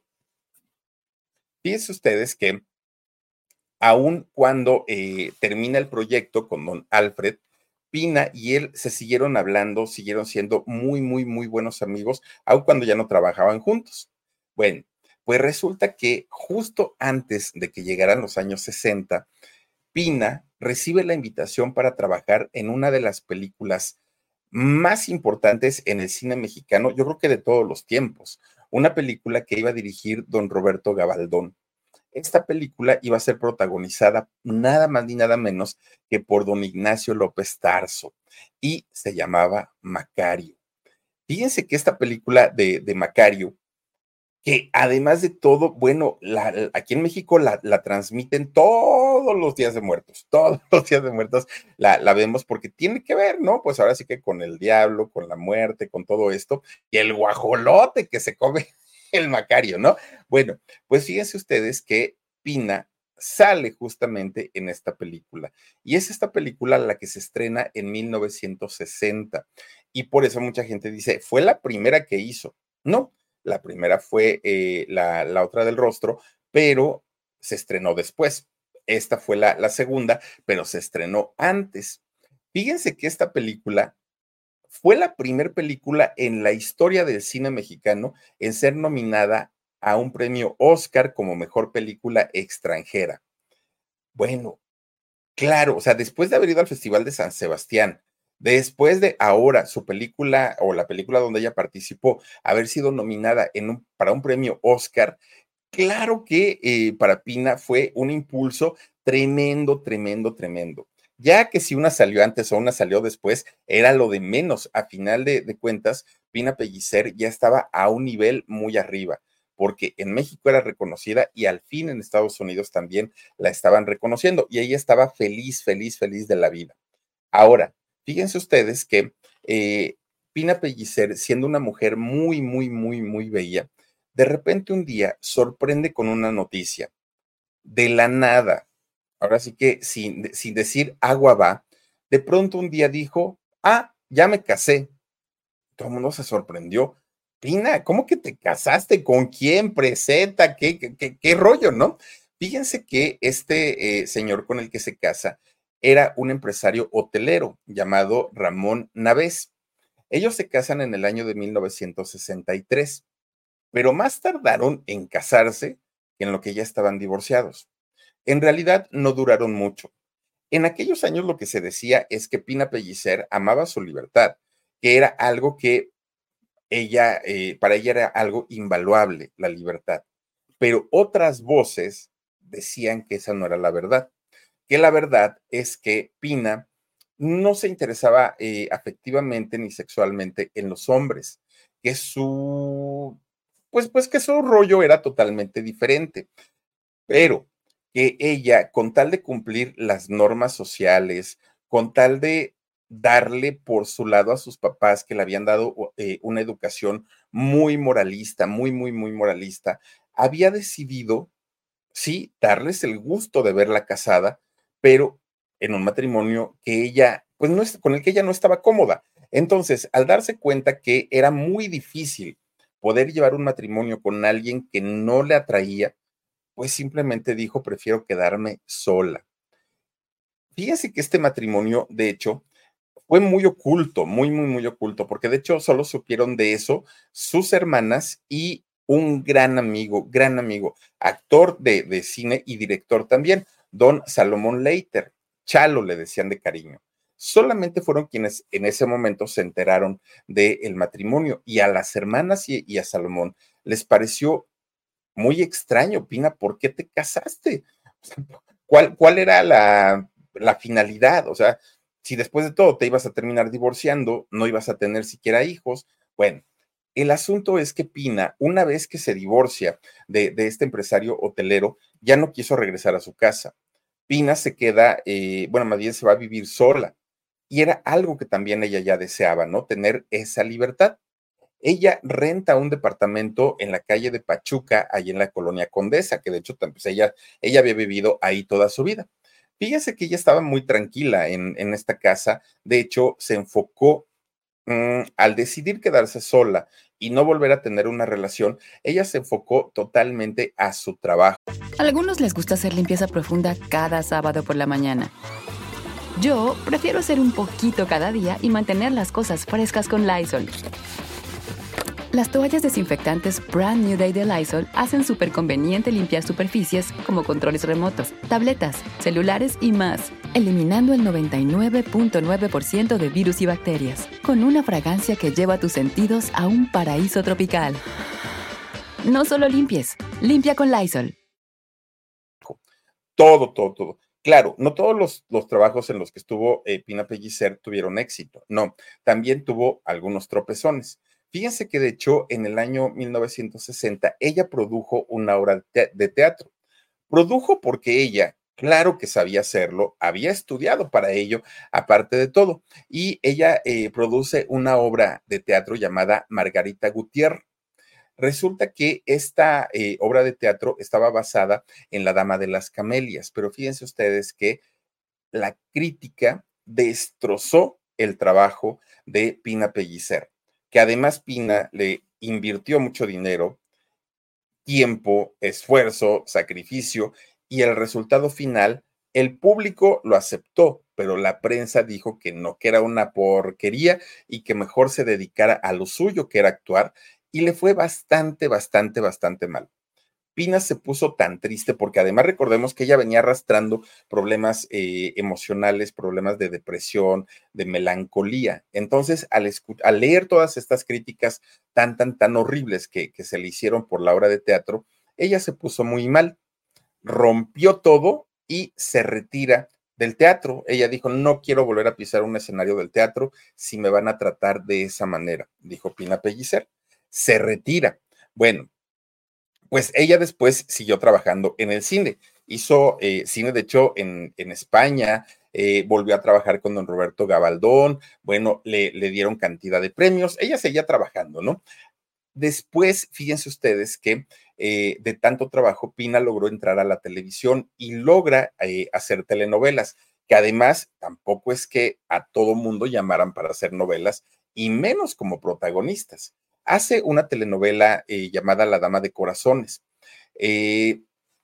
Fíjense ustedes que aun cuando termina el proyecto con don Alfred, Pina y él se siguieron hablando, siguieron siendo muy, muy, muy buenos amigos, aun cuando ya no trabajaban juntos. Bueno, pues resulta que justo antes de que llegaran los años 60, Pina recibe la invitación para trabajar en una de las películas más importantes en el cine mexicano, yo creo que de todos los tiempos, una película que iba a dirigir don Roberto Gabaldón. Esta película iba a ser protagonizada nada más ni nada menos que por don Ignacio López Tarso y se llamaba Macario. Fíjense que esta película de Macario, que además de todo, bueno, aquí en México la transmiten todos los días de muertos, todos los días de muertos la vemos porque tiene que ver, ¿no? Pues ahora sí que con el diablo, con la muerte, con todo esto, y el guajolote que se come el Macario, ¿no? Bueno, pues fíjense ustedes que Pina sale justamente en esta película, y es esta película la que se estrena en 1960, y por eso mucha gente dice, fue la primera que hizo. No, La primera fue la otra del rostro, pero se estrenó después. Esta fue la segunda, pero se estrenó antes. Fíjense que esta película fue la primera película en la historia del cine mexicano en ser nominada a un premio Oscar como mejor película extranjera. Bueno, claro, o sea, después de haber ido al Festival de San Sebastián, después de ahora su película o la película donde ella participó, haber sido nominada para un premio Oscar, claro que para Pina fue un impulso tremendo, tremendo, tremendo. Ya que si una salió antes o una salió después, era lo de menos. A final de cuentas, Pina Pellicer ya estaba a un nivel muy arriba, porque en México era reconocida y al fin en Estados Unidos también la estaban reconociendo y ella estaba feliz, feliz, feliz de la vida. Ahora, fíjense ustedes que eh, Pina Pellicer, siendo una mujer muy, muy, muy, muy bella, de repente un día sorprende con una noticia. De la nada, ahora sí que sin decir agua va, de pronto un día dijo, ya me casé. Todo el mundo se sorprendió. Pina, ¿cómo que te casaste? ¿Con quién? Presenta, ¿qué rollo, no? Fíjense que este señor con el que se casa era un empresario hotelero llamado Ramón Navés. Ellos se casan en el año de 1963, pero más tardaron en casarse que en lo que ya estaban divorciados. En realidad no duraron mucho. En aquellos años lo que se decía es que Pina Pellicer amaba su libertad, que era algo que para ella era algo invaluable, la libertad. Pero otras voces decían que esa no era la verdad, que la verdad es que Pina no se interesaba afectivamente ni sexualmente en los hombres, que pues que su rollo era totalmente diferente, pero que ella, con tal de cumplir las normas sociales, con tal de darle por su lado a sus papás que le habían dado una educación muy moralista, muy, muy, muy moralista, había decidido, sí, darles el gusto de verla casada, pero en un matrimonio que ella, pues no es, con el que ella no estaba cómoda. Entonces, al darse cuenta que era muy difícil poder llevar un matrimonio con alguien que no le atraía, pues simplemente dijo, prefiero quedarme sola. Fíjense que este matrimonio, de hecho, fue muy oculto, muy, muy, muy oculto, porque de hecho solo supieron de eso sus hermanas y un gran amigo, actor de cine y director también, don Salomón Leiter. Chalo le decían de cariño. Solamente fueron quienes en ese momento se enteraron del matrimonio y a las hermanas y a Salomón les pareció muy extraño, Pina, ¿por qué te casaste? O sea, ¿cuál era la finalidad? O sea, si después de todo te ibas a terminar divorciando, no ibas a tener siquiera hijos. Bueno, el asunto es que Pina, una vez que se divorcia de este empresario hotelero, ya no quiso regresar a su casa. Pina se queda, bueno, más bien se va a vivir sola. Y era algo que también ella ya deseaba, ¿no? Tener esa libertad. Ella renta un departamento en la calle de Pachuca, ahí en la colonia Condesa, que de hecho pues ella había vivido ahí toda su vida. Fíjese que ella estaba muy tranquila en esta casa. De hecho, se enfocó al decidir quedarse sola y no volver a tener una relación, ella se enfocó totalmente a su trabajo. A algunos les gusta hacer limpieza profunda cada sábado por la mañana. Yo prefiero hacer un poquito cada día y mantener las cosas frescas con Lysol. Las toallas desinfectantes Brand New Day de Lysol hacen súper conveniente limpiar superficies como controles remotos, tabletas, celulares y más, eliminando el 99.9% de virus y bacterias, con una fragancia que lleva tus sentidos a un paraíso tropical. No solo limpies, limpia con Lysol. Todo, todo, todo. Claro, no todos los trabajos en los que estuvo Pina Pellicer tuvieron éxito, no, también tuvo algunos tropezones. Fíjense que de hecho en el año 1960 ella produjo una obra de teatro. Produjo porque ella, claro que sabía hacerlo, había estudiado para ello, aparte de todo, y ella produce una obra de teatro llamada Margarita Gutiérrez. Resulta que esta obra de teatro estaba basada en La Dama de las Camelias, pero fíjense ustedes que la crítica destrozó el trabajo de Pina Pellicer, que además Pina le invirtió mucho dinero, tiempo, esfuerzo, sacrificio, y el resultado final, el público lo aceptó, pero la prensa dijo que no, que era una porquería y que mejor se dedicara a lo suyo, que era actuar, y le fue bastante, bastante, bastante mal. Pina se puso tan triste porque además recordemos que ella venía arrastrando problemas emocionales, problemas de depresión, de melancolía. Entonces, al leer todas estas críticas tan horribles que se le hicieron por la obra de teatro, ella se puso muy mal, rompió todo y se retira del teatro. Ella dijo, no quiero volver a pisar un escenario del teatro si me van a tratar de esa manera, dijo Pina Pellicer. Se retira. Bueno, pues ella después siguió trabajando en el cine. Hizo cine, de hecho, en España, volvió a trabajar con don Roberto Gabaldón, bueno, le dieron cantidad de premios, ella seguía trabajando, ¿no? Después, fíjense ustedes que de tanto trabajo, Pina logró entrar a la televisión y logra hacer telenovelas, que además tampoco es que a todo mundo llamaran para hacer novelas, y menos como protagonistas. Hace una telenovela llamada La Dama de Corazones. Eh,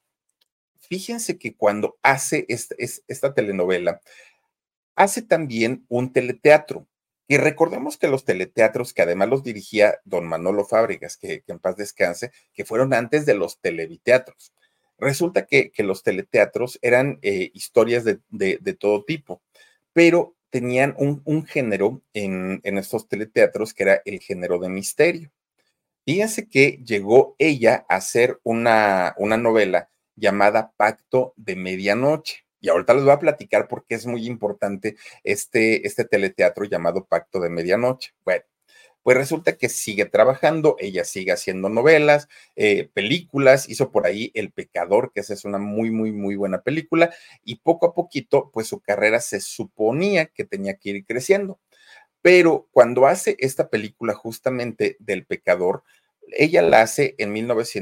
Fíjense que cuando hace esta telenovela, hace también un teleteatro. Y recordemos que los teleteatros, que además los dirigía don Manolo Fábregas, que en paz descanse, que fueron antes de los televiteatros. Resulta que los teleteatros eran historias de todo tipo, pero tenían un género en estos teleteatros que era el género de misterio. Fíjense que llegó ella a hacer una novela llamada Pacto de Medianoche. Y ahorita les voy a platicar por qué es muy importante este teleteatro llamado Pacto de Medianoche. Bueno, pues resulta que sigue trabajando, ella sigue haciendo novelas, películas, hizo por ahí El Pecador, que esa es una muy buena película, y poco a poquito, pues su carrera se suponía que tenía que ir creciendo. Pero cuando hace esta película justamente del Pecador, ella la hace en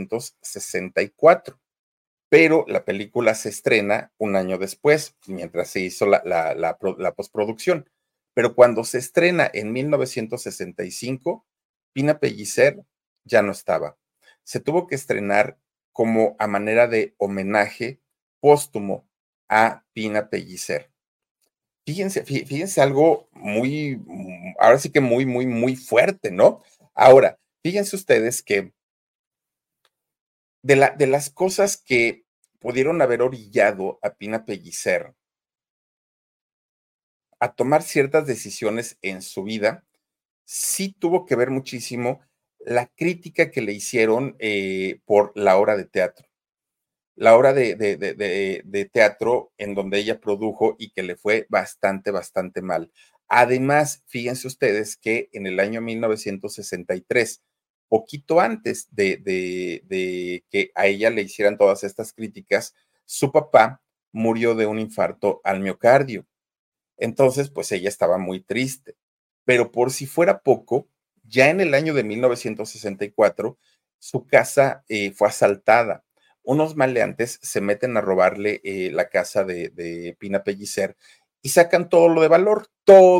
1964, pero la película se estrena un año después, mientras se hizo la postproducción. Pero cuando se estrena en 1965, Pina Pellicer ya no estaba. Se tuvo que estrenar como a manera de homenaje póstumo a Pina Pellicer. Fíjense algo muy, ahora sí que muy fuerte, ¿no? Ahora, fíjense ustedes que de las cosas que pudieron haber orillado a Pina Pellicer a tomar ciertas decisiones en su vida, sí tuvo que ver muchísimo la crítica que le hicieron por la obra de teatro. La obra de teatro en donde ella produjo y que le fue bastante mal. Además, fíjense ustedes que en el año 1963, poquito antes de que a ella le hicieran todas estas críticas, su papá murió de un infarto al miocardio. Entonces, pues ella estaba muy triste. Pero por si fuera poco, ya en el año de 1964, su casa fue asaltada. Unos maleantes se meten a robarle la casa de Pina Pellicer y sacan todo lo de valor,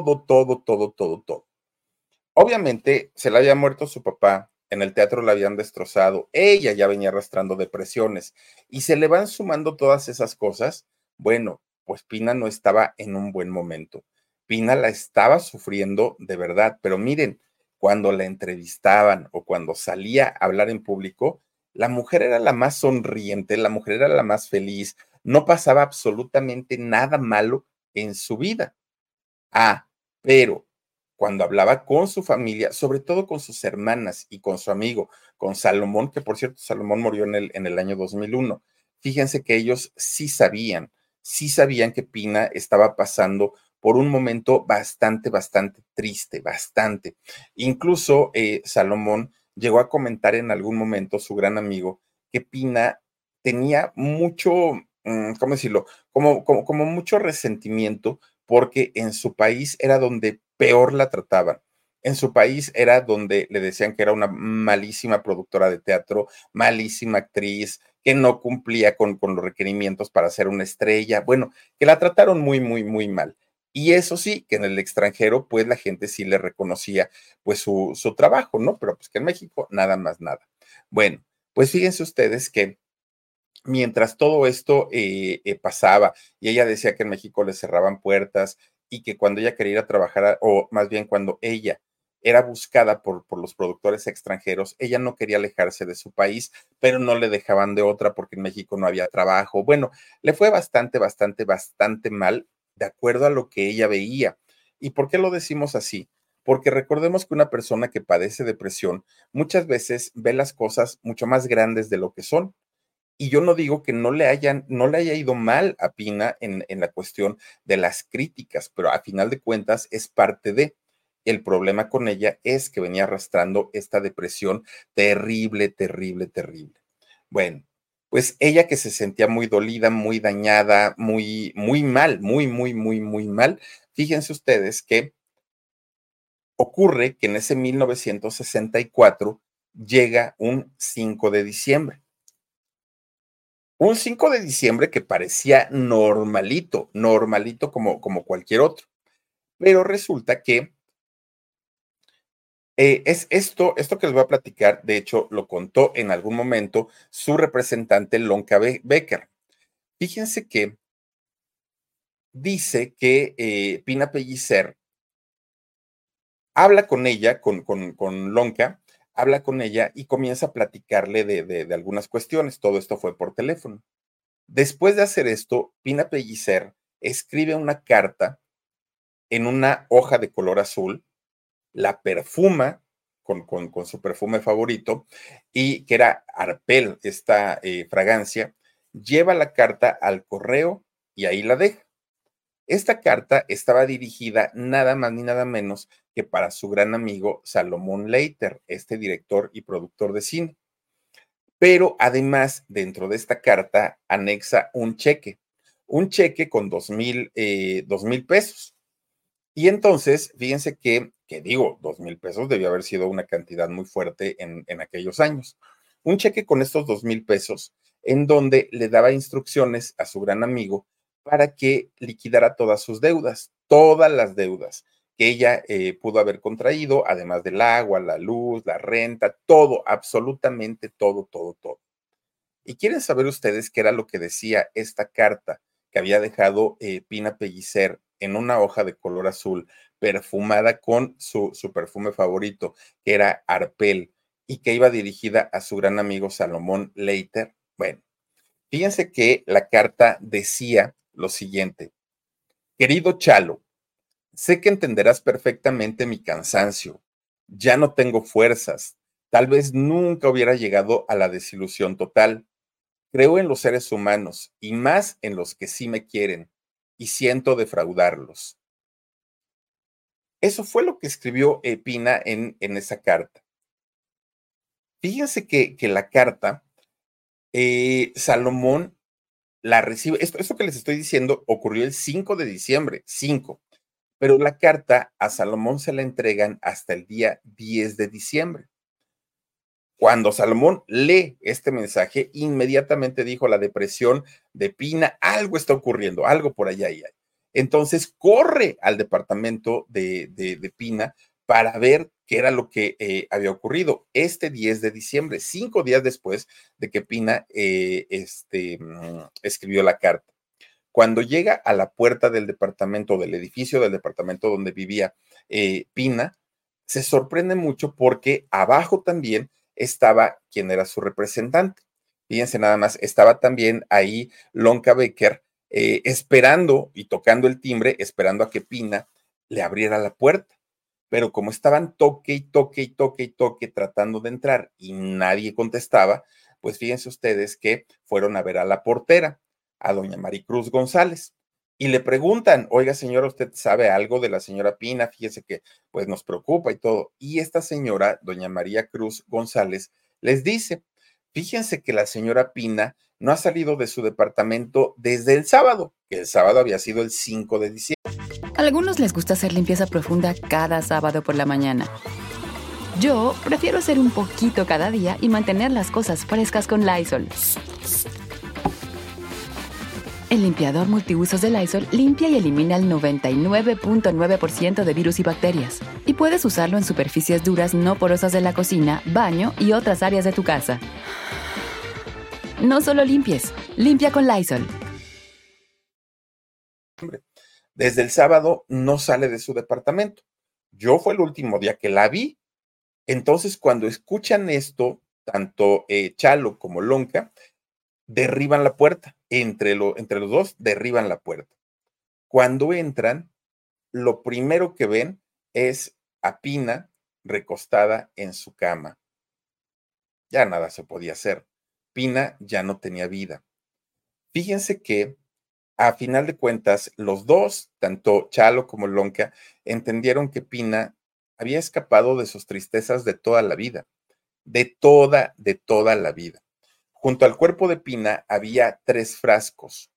todo. Obviamente se le había muerto su papá, en el teatro la habían destrozado, ella ya venía arrastrando depresiones y se le van sumando todas esas cosas. Bueno, pues Pina no estaba en un buen momento. Pina la estaba sufriendo de verdad, pero miren, cuando la entrevistaban o cuando salía a hablar en público, la mujer era la más sonriente, la mujer era la más feliz, no pasaba absolutamente nada malo en su vida. Ah, pero cuando hablaba con su familia, sobre todo con sus hermanas y con su amigo, con Salomón, que por cierto, Salomón murió en el año 2001, fíjense que ellos sí sabían que Pina estaba pasando por un momento bastante triste, bastante. Incluso Salomón llegó a comentar en algún momento, su gran amigo, que Pina tenía mucho, ¿cómo decirlo? Como mucho resentimiento porque en su país era donde peor la trataban. En su país era donde le decían que era una malísima productora de teatro, malísima actriz, que no cumplía con los requerimientos para ser una estrella. Bueno, que la trataron muy mal. Y eso sí, que en el extranjero, pues la gente sí le reconocía pues su trabajo, ¿no? Pero pues que en México nada más nada. Bueno, pues fíjense ustedes que mientras todo esto pasaba y ella decía que en México le cerraban puertas y que cuando ella quería ir a trabajar, o más bien cuando ella era buscada por los productores extranjeros, ella no quería alejarse de su país, pero no le dejaban de otra porque en México no había trabajo. Bueno, le fue bastante mal de acuerdo a lo que ella veía. ¿Y por qué lo decimos así? Porque recordemos que una persona que padece depresión muchas veces ve las cosas mucho más grandes de lo que son. Y yo no digo que no le haya ido mal a Pina en la cuestión de las críticas, pero a final de cuentas es parte de. El problema con ella es que venía arrastrando esta depresión terrible. Bueno, pues ella que se sentía muy dolida, muy dañada, muy mal, muy mal. Fíjense ustedes que ocurre que en ese 1964 llega un 5 de diciembre. Un 5 de diciembre que parecía normalito como cualquier otro. Pero resulta que es esto que les voy a platicar, de hecho, lo contó en algún momento su representante, Lonka Becker. Fíjense que dice que Pina Pellicer habla con ella, con Lonka, habla con ella y comienza a platicarle de algunas cuestiones. Todo esto fue por teléfono. Después de hacer esto, Pina Pellicer escribe una carta en una hoja de color azul, la perfuma con su perfume favorito, y que era Arpel, esta fragancia, lleva la carta al correo y ahí la deja. Esta carta estaba dirigida nada más ni nada menos que para su gran amigo Salomón Leiter, este director y productor de cine. Pero además, dentro de esta carta anexa un cheque con 2,000 pesos. Y entonces, fíjense que digo, 2,000 pesos debió haber sido una cantidad muy fuerte en aquellos años. Un cheque con estos 2,000 pesos en donde le daba instrucciones a su gran amigo para que liquidara todas las deudas que ella pudo haber contraído, además del agua, la luz, la renta, todo, absolutamente todo. ¿Y quieren saber ustedes qué era lo que decía esta carta que había dejado Pina Pellicer en una hoja de color azul, perfumada con su perfume favorito, que era Arpel, y que iba dirigida a su gran amigo Salomón Leiter? Bueno, fíjense que la carta decía lo siguiente: querido Chalo, sé que entenderás perfectamente mi cansancio. Ya no tengo fuerzas. Tal vez nunca hubiera llegado a la desilusión total. Creo en los seres humanos y más en los que sí me quieren, y siento defraudarlos. Eso fue lo que escribió Pina en esa carta. Fíjense que la carta, Salomón la recibe. Esto que les estoy diciendo ocurrió el 5 de diciembre, 5. Pero la carta a Salomón se la entregan hasta el día 10 de diciembre. Cuando Salomón lee este mensaje, inmediatamente dijo: la depresión de Pina, algo está ocurriendo, algo por allá hay. Entonces corre al departamento de Pina para ver qué era lo que había ocurrido este 10 de diciembre, 5 días después de que Pina escribió la carta. Cuando llega a la puerta del departamento, del edificio del departamento donde vivía Pina, se sorprende mucho porque abajo también estaba quien era su representante. Fíjense nada más, estaba también ahí Lonka Becker esperando y tocando el timbre, esperando a que Pina le abriera la puerta. Pero como estaban toque tratando de entrar y nadie contestaba, pues fíjense ustedes que fueron a ver a la portera, a doña Maricruz González, y le preguntan: oiga, señora, ¿usted sabe algo de la señora Pina? Fíjese que pues nos preocupa y todo. Y esta señora, doña María Cruz González, les dice: fíjense que la señora Pina no ha salido de su departamento desde el sábado, que el sábado había sido el 5 de diciembre. A algunos les gusta hacer limpieza profunda cada sábado por la mañana. Yo prefiero hacer un poquito cada día y mantener las cosas frescas con Lysol. El limpiador multiusos de Lysol limpia y elimina el 99.9% de virus y bacterias. Y puedes usarlo en superficies duras no porosas de la cocina, baño y otras áreas de tu casa. No solo limpies, limpia con Lysol. Desde el sábado no sale de su departamento. Yo fue el último día que la vi. Entonces, cuando escuchan esto, tanto Chalo como Lonca derriban la puerta. Entre los dos derriban la puerta. Cuando entran, lo primero que ven es a Pina recostada en su cama. Ya nada se podía hacer. Pina ya no tenía vida. Fíjense que a final de cuentas, los dos, tanto Chalo como Lonca, entendieron que Pina había escapado de sus tristezas de toda la vida, de toda la vida. Junto al cuerpo de Pina había tres frascos,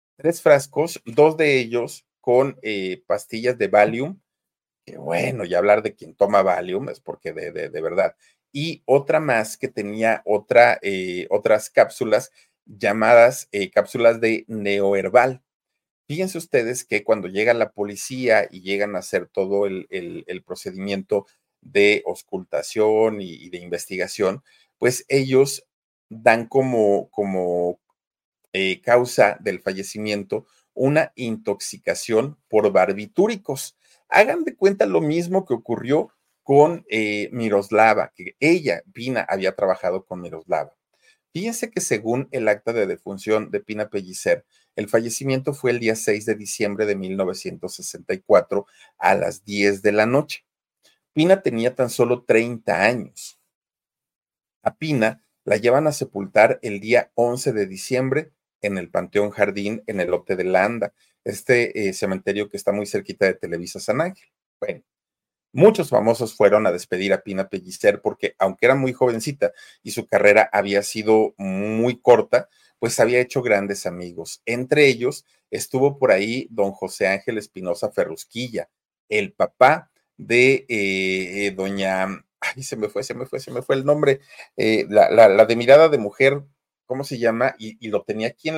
dos de ellos con pastillas de Valium, que bueno, y hablar de quien toma Valium es porque de verdad, y otra más que tenía otras cápsulas llamadas cápsulas de Neoherbal. Fíjense ustedes que cuando llega la policía y llegan a hacer todo el procedimiento de auscultación y de investigación, pues ellos dan como causa del fallecimiento una intoxicación por barbitúricos. Hagan de cuenta lo mismo que ocurrió con Miroslava, que ella, Pina, había trabajado con Miroslava. Fíjense que según el acta de defunción de Pina Pellicer, el fallecimiento fue el día 6 de diciembre de 1964 a las 10 de la noche. Pina tenía tan solo 30 años. A Pina la llevan a sepultar el día 11 de diciembre en el Panteón Jardín, en el Lote de la Anda, cementerio que está muy cerquita de Televisa San Ángel. Bueno, muchos famosos fueron a despedir a Pina Pellicer porque, aunque era muy jovencita y su carrera había sido muy corta, pues había hecho grandes amigos. Entre ellos estuvo por ahí don José Ángel Espinosa Ferrusquilla, el papá de doña, ay, se me fue el nombre, la de mirada de mujer, ¿cómo se llama? Y lo tenía aquí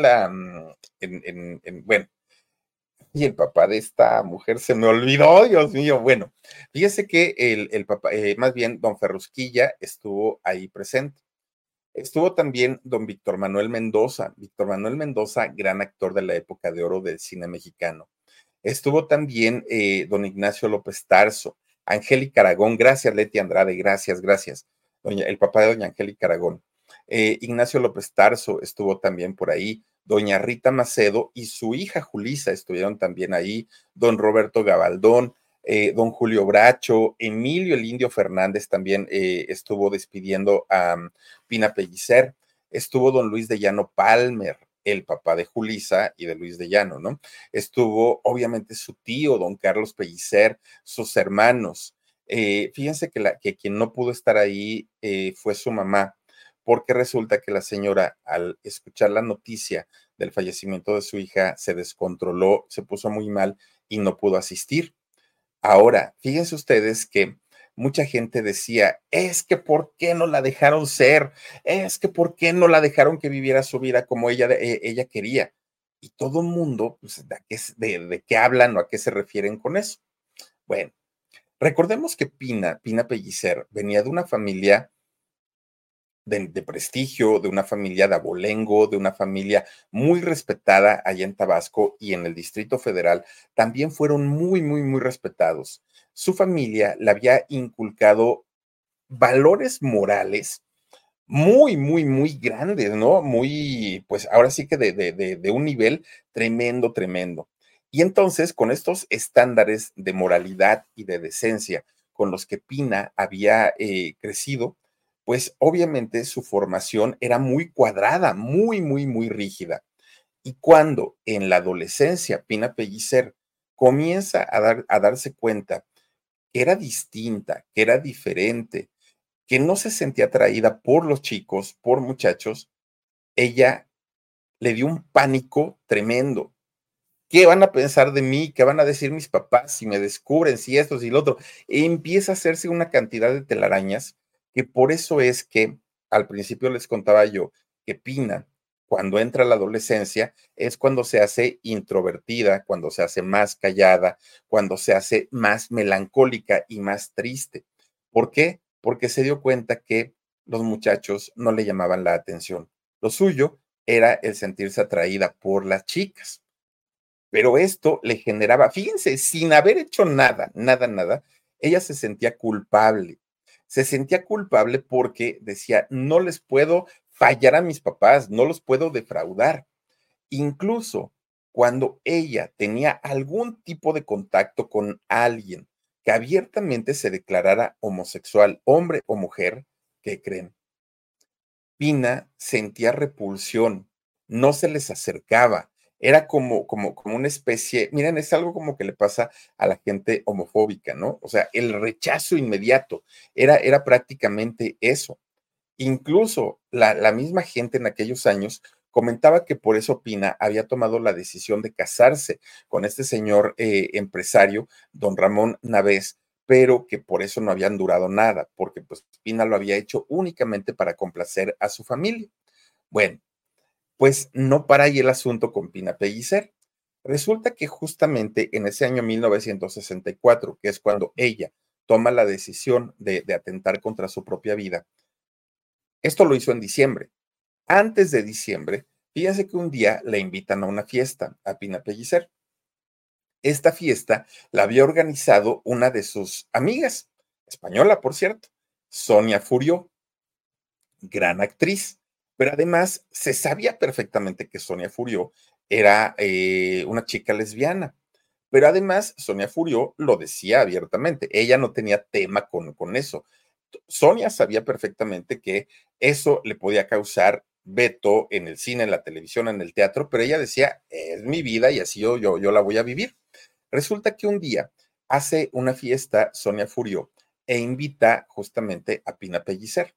bueno, y el papá de esta mujer se me olvidó, Dios mío. Bueno, fíjese que el papá, más bien don Ferrusquilla estuvo ahí presente. Estuvo también don Víctor Manuel Mendoza, gran actor de la época de oro del cine mexicano. Estuvo también don Ignacio López Tarso, Angélica Aragón, gracias Leti Andrade, gracias. El papá de doña Angélica Aragón. Ignacio López Tarso estuvo también por ahí, doña Rita Macedo y su hija Julisa estuvieron también ahí, don Roberto Gabaldón, don Julio Bracho, Emilio el Indio Fernández también estuvo despidiendo a Pina Pellicer, estuvo don Luis de Llano Palmer, el papá de Julisa y de Luis de Llano, ¿no? Estuvo obviamente su tío, don Carlos Pellicer, sus hermanos. Fíjense que quien no pudo estar ahí fue su mamá, porque resulta que la señora, al escuchar la noticia del fallecimiento de su hija, se descontroló, se puso muy mal y no pudo asistir. Ahora, fíjense ustedes que mucha gente decía, es que ¿por qué no la dejaron ser? Es que ¿por qué no la dejaron que viviera su vida como ella quería? Y todo el mundo, pues, ¿de qué hablan o a qué se refieren con eso? Bueno, recordemos que Pina Pellicer, venía de una familia de prestigio, de una familia de abolengo, de una familia muy respetada allá en Tabasco y en el Distrito Federal, también fueron muy respetados. Su familia le había inculcado valores morales muy grandes, ¿no? Muy, pues ahora sí que de un nivel tremendo. Y entonces, con estos estándares de moralidad y de decencia con los que Pina había crecido, pues obviamente su formación era muy cuadrada, muy rígida. Y cuando en la adolescencia Pina Pellicer comienza a darse cuenta que era distinta, que era diferente, que no se sentía atraída por los chicos, por muchachos, ella le dio un pánico tremendo. ¿Qué van a pensar de mí? ¿Qué van a decir mis papás si me descubren, si esto, si lo otro? Empieza a hacerse una cantidad de telarañas que por eso es que al principio les contaba yo que Pina, cuando entra la adolescencia, es cuando se hace introvertida, cuando se hace más callada, cuando se hace más melancólica y más triste. ¿Por qué? Porque se dio cuenta que los muchachos no le llamaban la atención. Lo suyo era el sentirse atraída por las chicas. Pero esto le generaba, fíjense, sin haber hecho nada, nada, nada, ella se sentía culpable. Se sentía culpable porque decía, no les puedo fallar a mis papás, no los puedo defraudar. Incluso cuando ella tenía algún tipo de contacto con alguien que abiertamente se declarara homosexual, hombre o mujer, ¿qué creen? Pina sentía repulsión, no se les acercaba, era como una especie, miren, es algo como que le pasa a la gente homofóbica, ¿no? O sea, el rechazo inmediato, era prácticamente eso. Incluso la misma gente en aquellos años comentaba que por eso Pina había tomado la decisión de casarse con este señor empresario, don Ramón Navés, pero que por eso no habían durado nada, porque pues Pina lo había hecho únicamente para complacer a su familia. Bueno, pues no para ahí el asunto con Pina Pellicer. Resulta que justamente en ese año 1964, que es cuando ella toma la decisión de atentar contra su propia vida, esto lo hizo en diciembre. Antes de diciembre, fíjense que un día le invitan a una fiesta a Pina Pellicer. Esta fiesta la había organizado una de sus amigas, española, por cierto, Sonia Furió, gran actriz. Pero además se sabía perfectamente que Sonia Furió era una chica lesbiana. Pero además, Sonia Furió lo decía abiertamente. Ella no tenía tema con eso. Sonia sabía perfectamente que eso le podía causar veto en el cine, en la televisión, en el teatro, pero ella decía, es mi vida y así yo la voy a vivir. Resulta que un día hace una fiesta Sonia Furió e invita justamente a Pina Pellicer.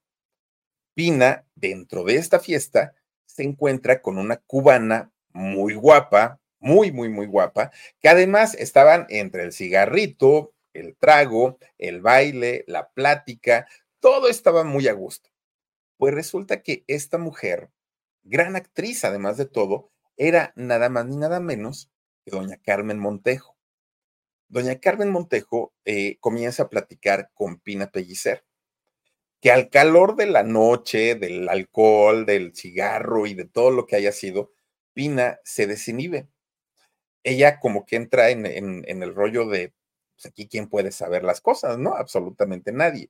Pina, dentro de esta fiesta, se encuentra con una cubana muy guapa, muy, muy, muy guapa, que además estaban entre el cigarrito, el trago, el baile, la plática, todo estaba muy a gusto. Pues resulta que esta mujer, gran actriz además de todo, era nada más ni nada menos que doña Carmen Montejo. Doña Carmen Montejo comienza a platicar con Pina Pellicer, que al calor de la noche, del alcohol, del cigarro y de todo lo que haya sido, Pina se desinhibe. Ella como que entra en el rollo de, pues aquí quién puede saber las cosas, ¿no? Absolutamente nadie.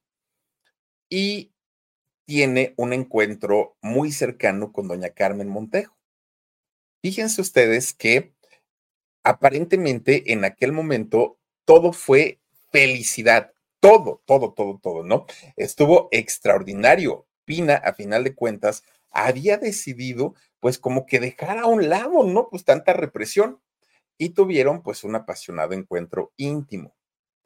Y tiene un encuentro muy cercano con doña Carmen Montejo. Fíjense ustedes que aparentemente en aquel momento todo fue felicidad, todo, todo, todo, todo, ¿no? Estuvo extraordinario. Pina, a final de cuentas, había decidido, pues, como que dejar a un lado, ¿no? Pues tanta represión. Y tuvieron, pues, un apasionado encuentro íntimo.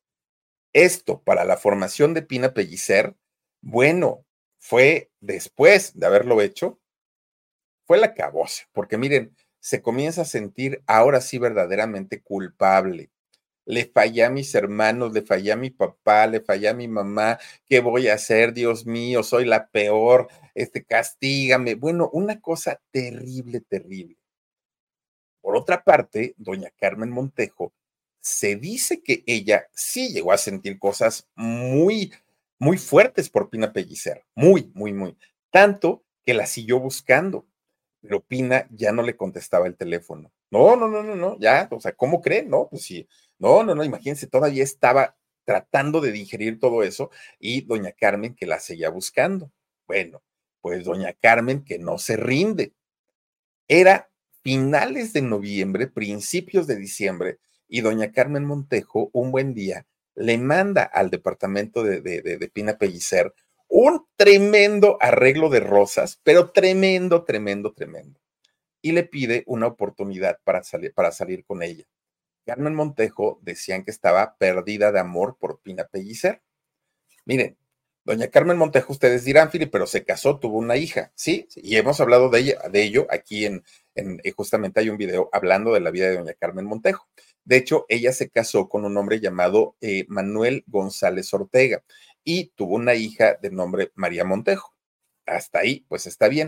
Esto para la formación de Pina Pellicer, bueno, fue después de haberlo hecho, fue la acabose, porque miren, se comienza a sentir ahora sí verdaderamente culpable. Le fallé a mis hermanos, le fallé a mi papá, le fallé a mi mamá. ¿Qué voy a hacer? Dios mío, soy la peor. Castígame. Bueno, una cosa terrible, terrible. Por otra parte, doña Carmen Montejo se dice que ella sí llegó a sentir cosas muy, muy fuertes por Pina Pellicer. Muy, muy, muy. Tanto que la siguió buscando. Pero Pina ya no le contestaba el teléfono. No, no, no, no, no, ya, o sea, ¿cómo creen? No, pues sí, no, no, no, imagínense, todavía estaba tratando de digerir todo eso y doña Carmen que la seguía buscando. Bueno, pues doña Carmen que no se rinde. Era finales de noviembre, principios de diciembre, y doña Carmen Montejo, un buen día, le manda al departamento de Pina Pellicer un tremendo arreglo de rosas, pero tremendo, tremendo, tremendo. Y le pide una oportunidad para salir con ella. Carmen Montejo decían que estaba perdida de amor por Pina Pellicer. Miren, doña Carmen Montejo, ustedes dirán, Fili, pero se casó, tuvo una hija, ¿sí? Sí, y hemos hablado de ella, de ello aquí justamente hay un video hablando de la vida de doña Carmen Montejo. De hecho, ella se casó con un hombre llamado Manuel González Ortega y tuvo una hija de nombre María Montejo. Hasta ahí, pues está bien.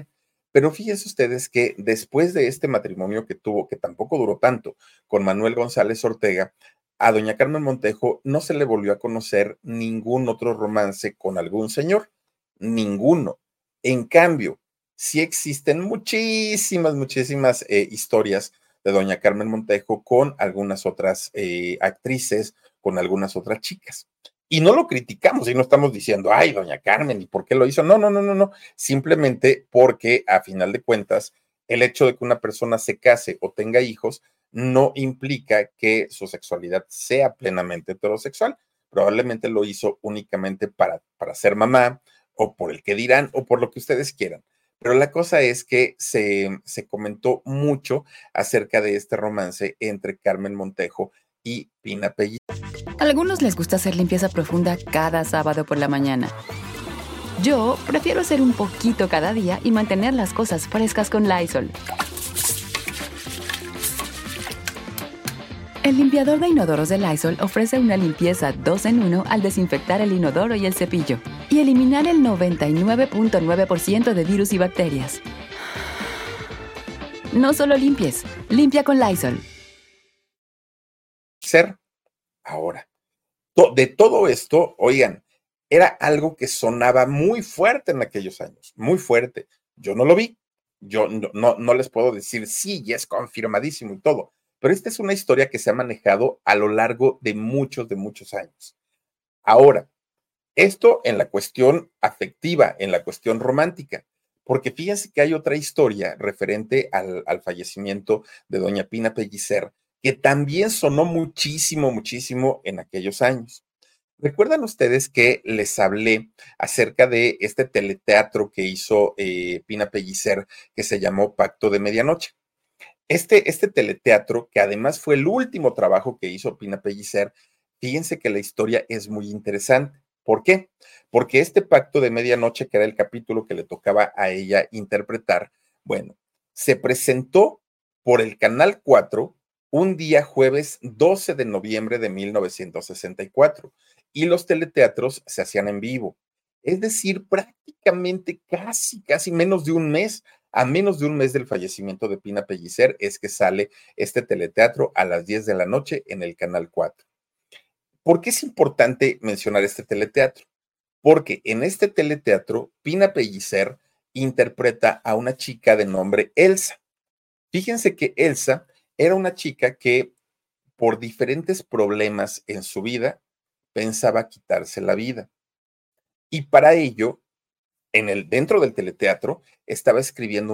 Pero fíjense ustedes que después de este matrimonio que tuvo, que tampoco duró tanto, con Manuel González Ortega, a doña Carmen Montejo no se le volvió a conocer ningún otro romance con algún señor, ninguno. En cambio, sí existen muchísimas historias de doña Carmen Montejo con algunas otras actrices, con algunas otras chicas. Y no lo criticamos y no estamos diciendo, ay, doña Carmen, ¿y por qué lo hizo? No, no, no, no, no. Simplemente porque a final de cuentas, el hecho de que una persona se case o tenga hijos no implica que su sexualidad sea plenamente heterosexual. Probablemente lo hizo únicamente para ser mamá o por el que dirán o por lo que ustedes quieran. Pero la cosa es que se comentó mucho acerca de este romance entre Carmen Montejo y Pina Pellicer. A algunos les gusta hacer limpieza profunda cada sábado por la mañana. Yo prefiero hacer un poquito cada día y mantener las cosas frescas con Lysol. El limpiador de inodoros de Lysol ofrece una limpieza 2 en 1 al desinfectar el inodoro y el cepillo y eliminar el 99.9% de virus y bacterias. No solo limpies, limpia con Lysol. Ahora, de todo esto, oigan, era algo que sonaba muy fuerte en aquellos años, muy fuerte. Yo no lo vi, yo no les puedo decir sí, ya es confirmadísimo y todo, pero esta es una historia que se ha manejado a lo largo de muchos años. Ahora, esto en la cuestión afectiva, en la cuestión romántica, porque fíjense que hay otra historia referente al fallecimiento de doña Pina Pellicer, que también sonó muchísimo en aquellos años. ¿Recuerdan ustedes que les hablé acerca de este teleteatro que hizo Pina Pellicer, que se llamó Pacto de Medianoche? Este teleteatro, que además fue el último trabajo que hizo Pina Pellicer, fíjense que la historia es muy interesante. ¿Por qué? Porque este Pacto de Medianoche, que era el capítulo que le tocaba a ella interpretar, bueno, se presentó por el Canal 4 un día jueves 12 de noviembre de 1964 y los teleteatros se hacían en vivo. Es decir, prácticamente casi menos de un mes, a menos de un mes del fallecimiento de Pina Pellicer, es que sale este teleteatro a las 10 de la noche en el Canal 4. ¿Por qué es importante mencionar este teleteatro? Porque en este teleteatro, Pina Pellicer interpreta a una chica de nombre Elsa. Fíjense que Elsa era una chica que por diferentes problemas en su vida pensaba quitarse la vida. Y para ello, dentro del teleteatro, estaba escribiendo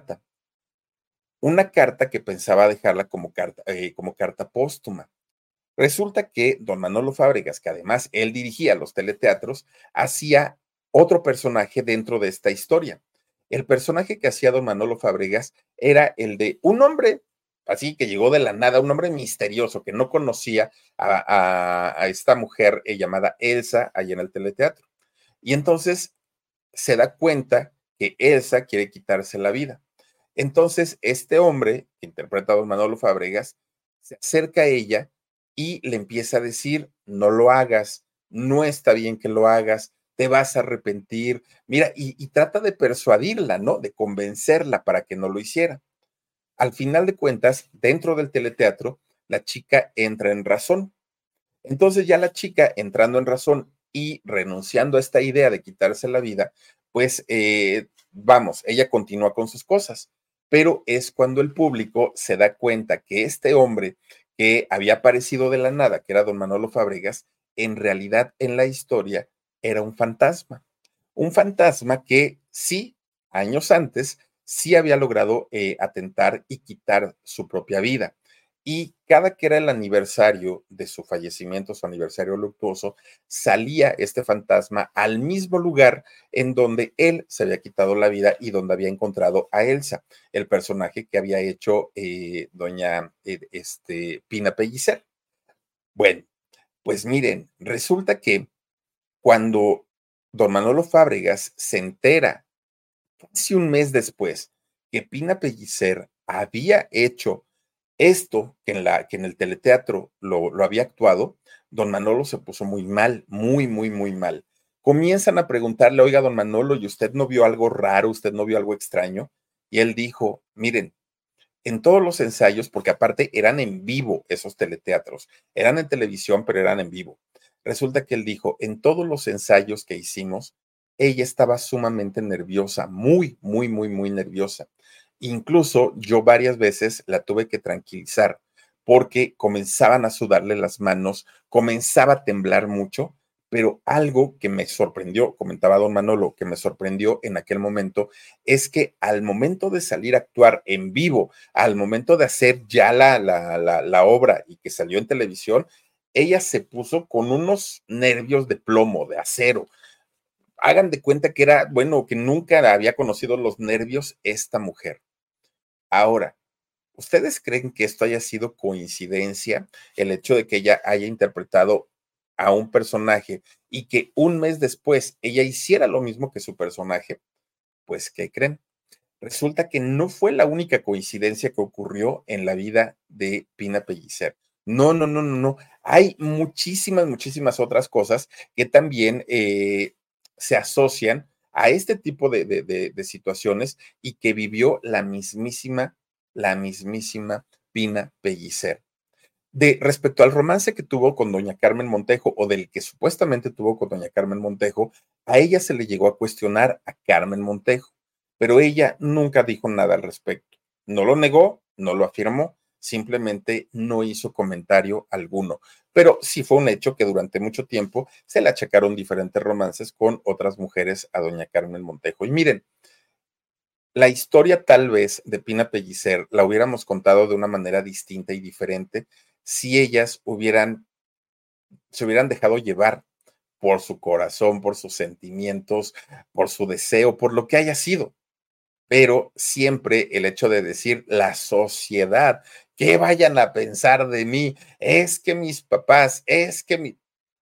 una carta que pensaba dejarla como carta póstuma. Resulta que don Manolo Fábregas, que además él dirigía los teleteatros, hacía otro personaje dentro de esta historia. El personaje que hacía don Manolo Fábregas era el de un hombre así que llegó de la nada, un hombre misterioso que no conocía a esta mujer llamada Elsa allá en el teleteatro. Y entonces se da cuenta que Elsa quiere quitarse la vida. Entonces este hombre, que interpreta a don Manolo Fábregas, se acerca a ella y le empieza a decir, no lo hagas, no está bien que lo hagas, te vas a arrepentir. Mira, y trata de persuadirla, ¿no? De convencerla para que no lo hiciera. Al final de cuentas, dentro del teleteatro, la chica entra en razón. Entonces ya la chica entrando en razón y renunciando a esta idea de quitarse la vida, pues vamos, ella continúa con sus cosas, pero es cuando el público se da cuenta que este hombre que había aparecido de la nada, que era don Manolo Fábregas, en realidad en la historia era un fantasma que sí, años antes, sí había logrado atentar y quitar su propia vida. Y cada que era el aniversario de su fallecimiento, su aniversario luctuoso, salía este fantasma al mismo lugar en donde él se había quitado la vida y donde había encontrado a Elsa, el personaje que había hecho doña Pina Pellicer. Bueno, pues miren, resulta que cuando don Manolo Fábregas se entera, casi un mes después, que Pina Pellicer había hecho esto que en el teleteatro lo había actuado, don Manolo se puso muy mal, muy mal. Comienzan a preguntarle, oiga, don Manolo, ¿y usted no vio algo raro? ¿Usted no vio algo extraño? Y él dijo, miren, en todos los ensayos, porque aparte eran en vivo esos teleteatros, eran en televisión, pero eran en vivo. Resulta que él dijo, en todos los ensayos que hicimos, ella estaba sumamente nerviosa, muy, muy, muy, muy nerviosa. Incluso yo varias veces la tuve que tranquilizar porque comenzaban a sudarle las manos, comenzaba a temblar mucho, pero algo que me sorprendió, comentaba don Manolo, que me sorprendió en aquel momento, es que al momento de salir a actuar en vivo, al momento de hacer ya la obra y que salió en televisión, ella se puso con unos nervios de plomo, de acero. Hagan de cuenta que era, bueno, que nunca había conocido los nervios esta mujer. Ahora, ¿ustedes creen que esto haya sido coincidencia? El hecho de que ella haya interpretado a un personaje y que un mes después ella hiciera lo mismo que su personaje. Pues, ¿qué creen? Resulta que no fue la única coincidencia que ocurrió en la vida de Pina Pellicer. No, no, no, no, no. Hay muchísimas, muchísimas otras cosas que también se asocian a este tipo de situaciones y que vivió la mismísima Pina Pellicer. Respecto al romance que tuvo con doña Carmen Montejo o del que supuestamente tuvo con doña Carmen Montejo, a ella se le llegó a cuestionar a Carmen Montejo, pero ella nunca dijo nada al respecto. No lo negó, no lo afirmó, simplemente no hizo comentario alguno. Pero sí fue un hecho que durante mucho tiempo se le achacaron diferentes romances con otras mujeres a doña Carmen Montejo. Y miren, la historia tal vez de Pina Pellicer la hubiéramos contado de una manera distinta y diferente si ellas se hubieran dejado llevar por su corazón, por sus sentimientos, por su deseo, por lo que haya sido. Pero siempre el hecho de decir la sociedad, ¿qué vayan a pensar de mí? Es que mis papás, es que mi...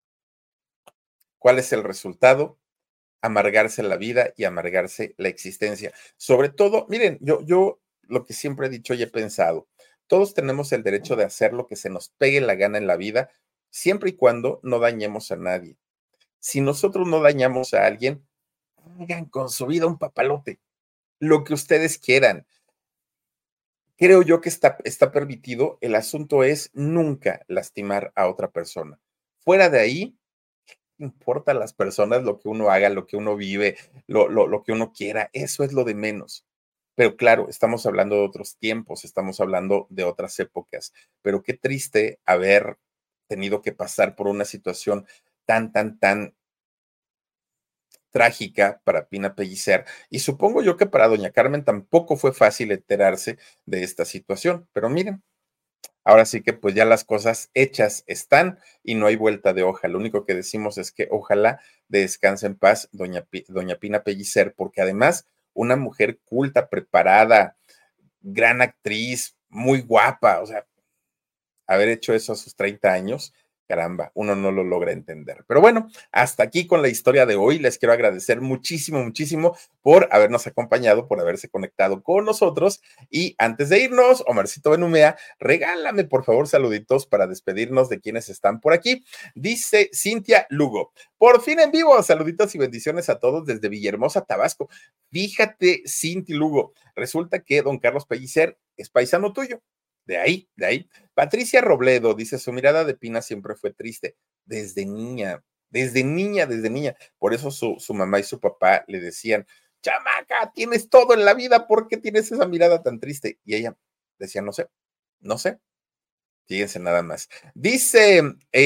¿Cuál es el resultado? Amargarse la vida y amargarse la existencia. Sobre todo, miren, yo lo que siempre he dicho y he pensado, todos tenemos el derecho de hacer lo que se nos pegue la gana en la vida, siempre y cuando no dañemos a nadie. Si nosotros no dañamos a alguien, hagan con su vida un papalote, lo que ustedes quieran. Creo yo que está permitido. El asunto es nunca lastimar a otra persona. Fuera de ahí, importa a las personas lo que uno haga, lo que uno vive, lo que uno quiera, eso es lo de menos. Pero claro, estamos hablando de otros tiempos, estamos hablando de otras épocas, pero qué triste haber tenido que pasar por una situación tan, tan, tan trágica para Pina Pellicer y supongo yo que para doña Carmen tampoco fue fácil enterarse de esta situación, pero miren, ahora sí que pues ya las cosas hechas están y no hay vuelta de hoja. Lo único que decimos es que ojalá descanse en paz doña Pina Pellicer, porque además una mujer culta, preparada, gran actriz, muy guapa, o sea, haber hecho eso a sus 30 años, caramba, uno no lo logra entender. Pero bueno, hasta aquí con la historia de hoy. Les quiero agradecer muchísimo, muchísimo por habernos acompañado, por haberse conectado con nosotros. Y antes de irnos, Omarcito Benumea, regálame por favor saluditos para despedirnos de quienes están por aquí. Dice Cintia Lugo, por fin en vivo, saluditos y bendiciones a todos desde Villahermosa, Tabasco. Fíjate, Cintia Lugo, resulta que don Carlos Pellicer es paisano tuyo. De ahí, de ahí. Patricia Robledo dice, su mirada de Pina siempre fue triste, desde niña, desde niña, desde niña. Por eso su mamá y su papá le decían, chamaca, tienes todo en la vida, ¿por qué tienes esa mirada tan triste? Y ella decía, no sé, no sé. Fíjense nada más. Dice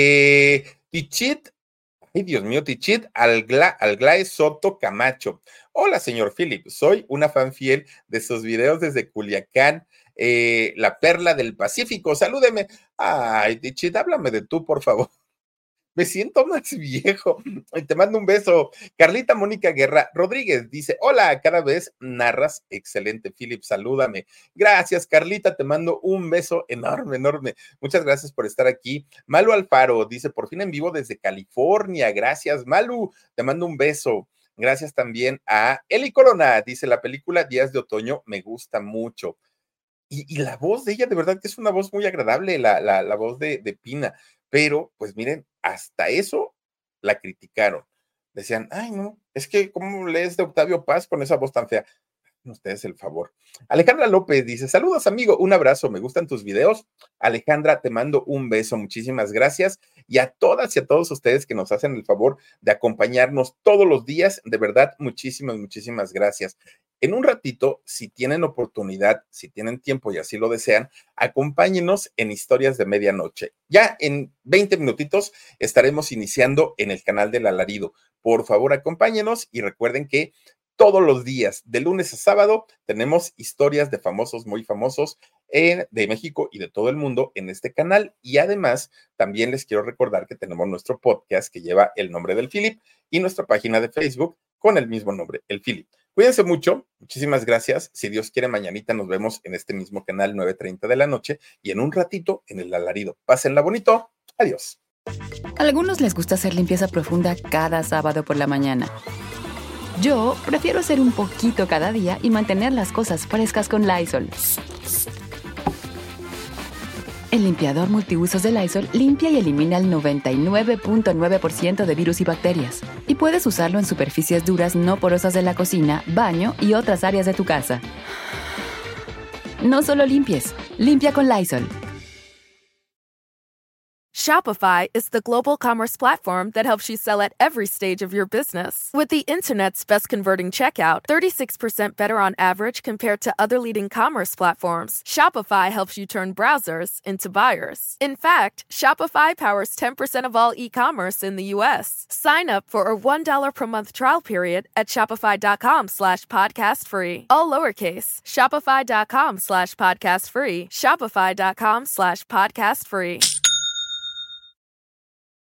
Tichit, ay Dios mío, Tichit Alglae Soto Camacho. Hola, señor Philip, soy una fan fiel de sus videos desde Culiacán, la perla del Pacífico. Salúdeme. Ay, Tichit, háblame de tú, por favor. Me siento más viejo. Te mando un beso. Carlita Mónica Guerra Rodríguez dice, hola, cada vez narras excelente, Philip, salúdame. Gracias, Carlita, te mando un beso enorme, enorme. Muchas gracias por estar aquí. Malu Alfaro dice, por fin en vivo desde California. Gracias, Malu, te mando un beso. Gracias también a Eli Corona, dice, la película Días de Otoño me gusta mucho. Y la voz de ella, de verdad que es una voz muy agradable, la voz de Pina. Pero, pues miren, hasta eso la criticaron. Decían, ay, no, es que, ¿cómo lees de Octavio Paz con esa voz tan fea? Ustedes el favor. Alejandra López dice, saludos amigo, un abrazo, me gustan tus videos. Alejandra, te mando un beso, muchísimas gracias. Y a todas y a todos ustedes que nos hacen el favor de acompañarnos todos los días, de verdad, muchísimas, muchísimas gracias. En un ratito, si tienen oportunidad, si tienen tiempo y así lo desean, acompáñenos en Historias de Medianoche. Ya en 20 minutitos estaremos iniciando en el canal del Alarido. Por favor, acompáñenos y recuerden que todos los días, de lunes a sábado, tenemos historias de famosos, muy famosos de México y de todo el mundo en este canal. Y además, también les quiero recordar que tenemos nuestro podcast que lleva el nombre del Philip y nuestra página de Facebook con el mismo nombre, el Philip. Cuídense mucho, muchísimas gracias. Si Dios quiere, mañanita nos vemos en este mismo canal, 9:30 de la noche, y en un ratito en el Alarido. Pásenla bonito. Adiós. A algunos les gusta hacer limpieza profunda cada sábado por la mañana. Yo prefiero hacer un poquito cada día y mantener las cosas frescas con Lysol. El limpiador multiusos de Lysol limpia y elimina el 99.9% de virus y bacterias. Y puedes usarlo en superficies duras no porosas de la cocina, baño y otras áreas de tu casa. No solo limpies, limpia con Lysol. Shopify is the global commerce platform that helps you sell at every stage of your business. With the internet's best converting checkout, 36% better on average compared to other leading commerce platforms, Shopify helps you turn browsers into buyers. In fact, Shopify powers 10% of all e-commerce in the U.S. Sign up for a $1 per month trial period at shopify.com/podcast free. All lowercase, shopify.com/podcast free, shopify.com/podcast free.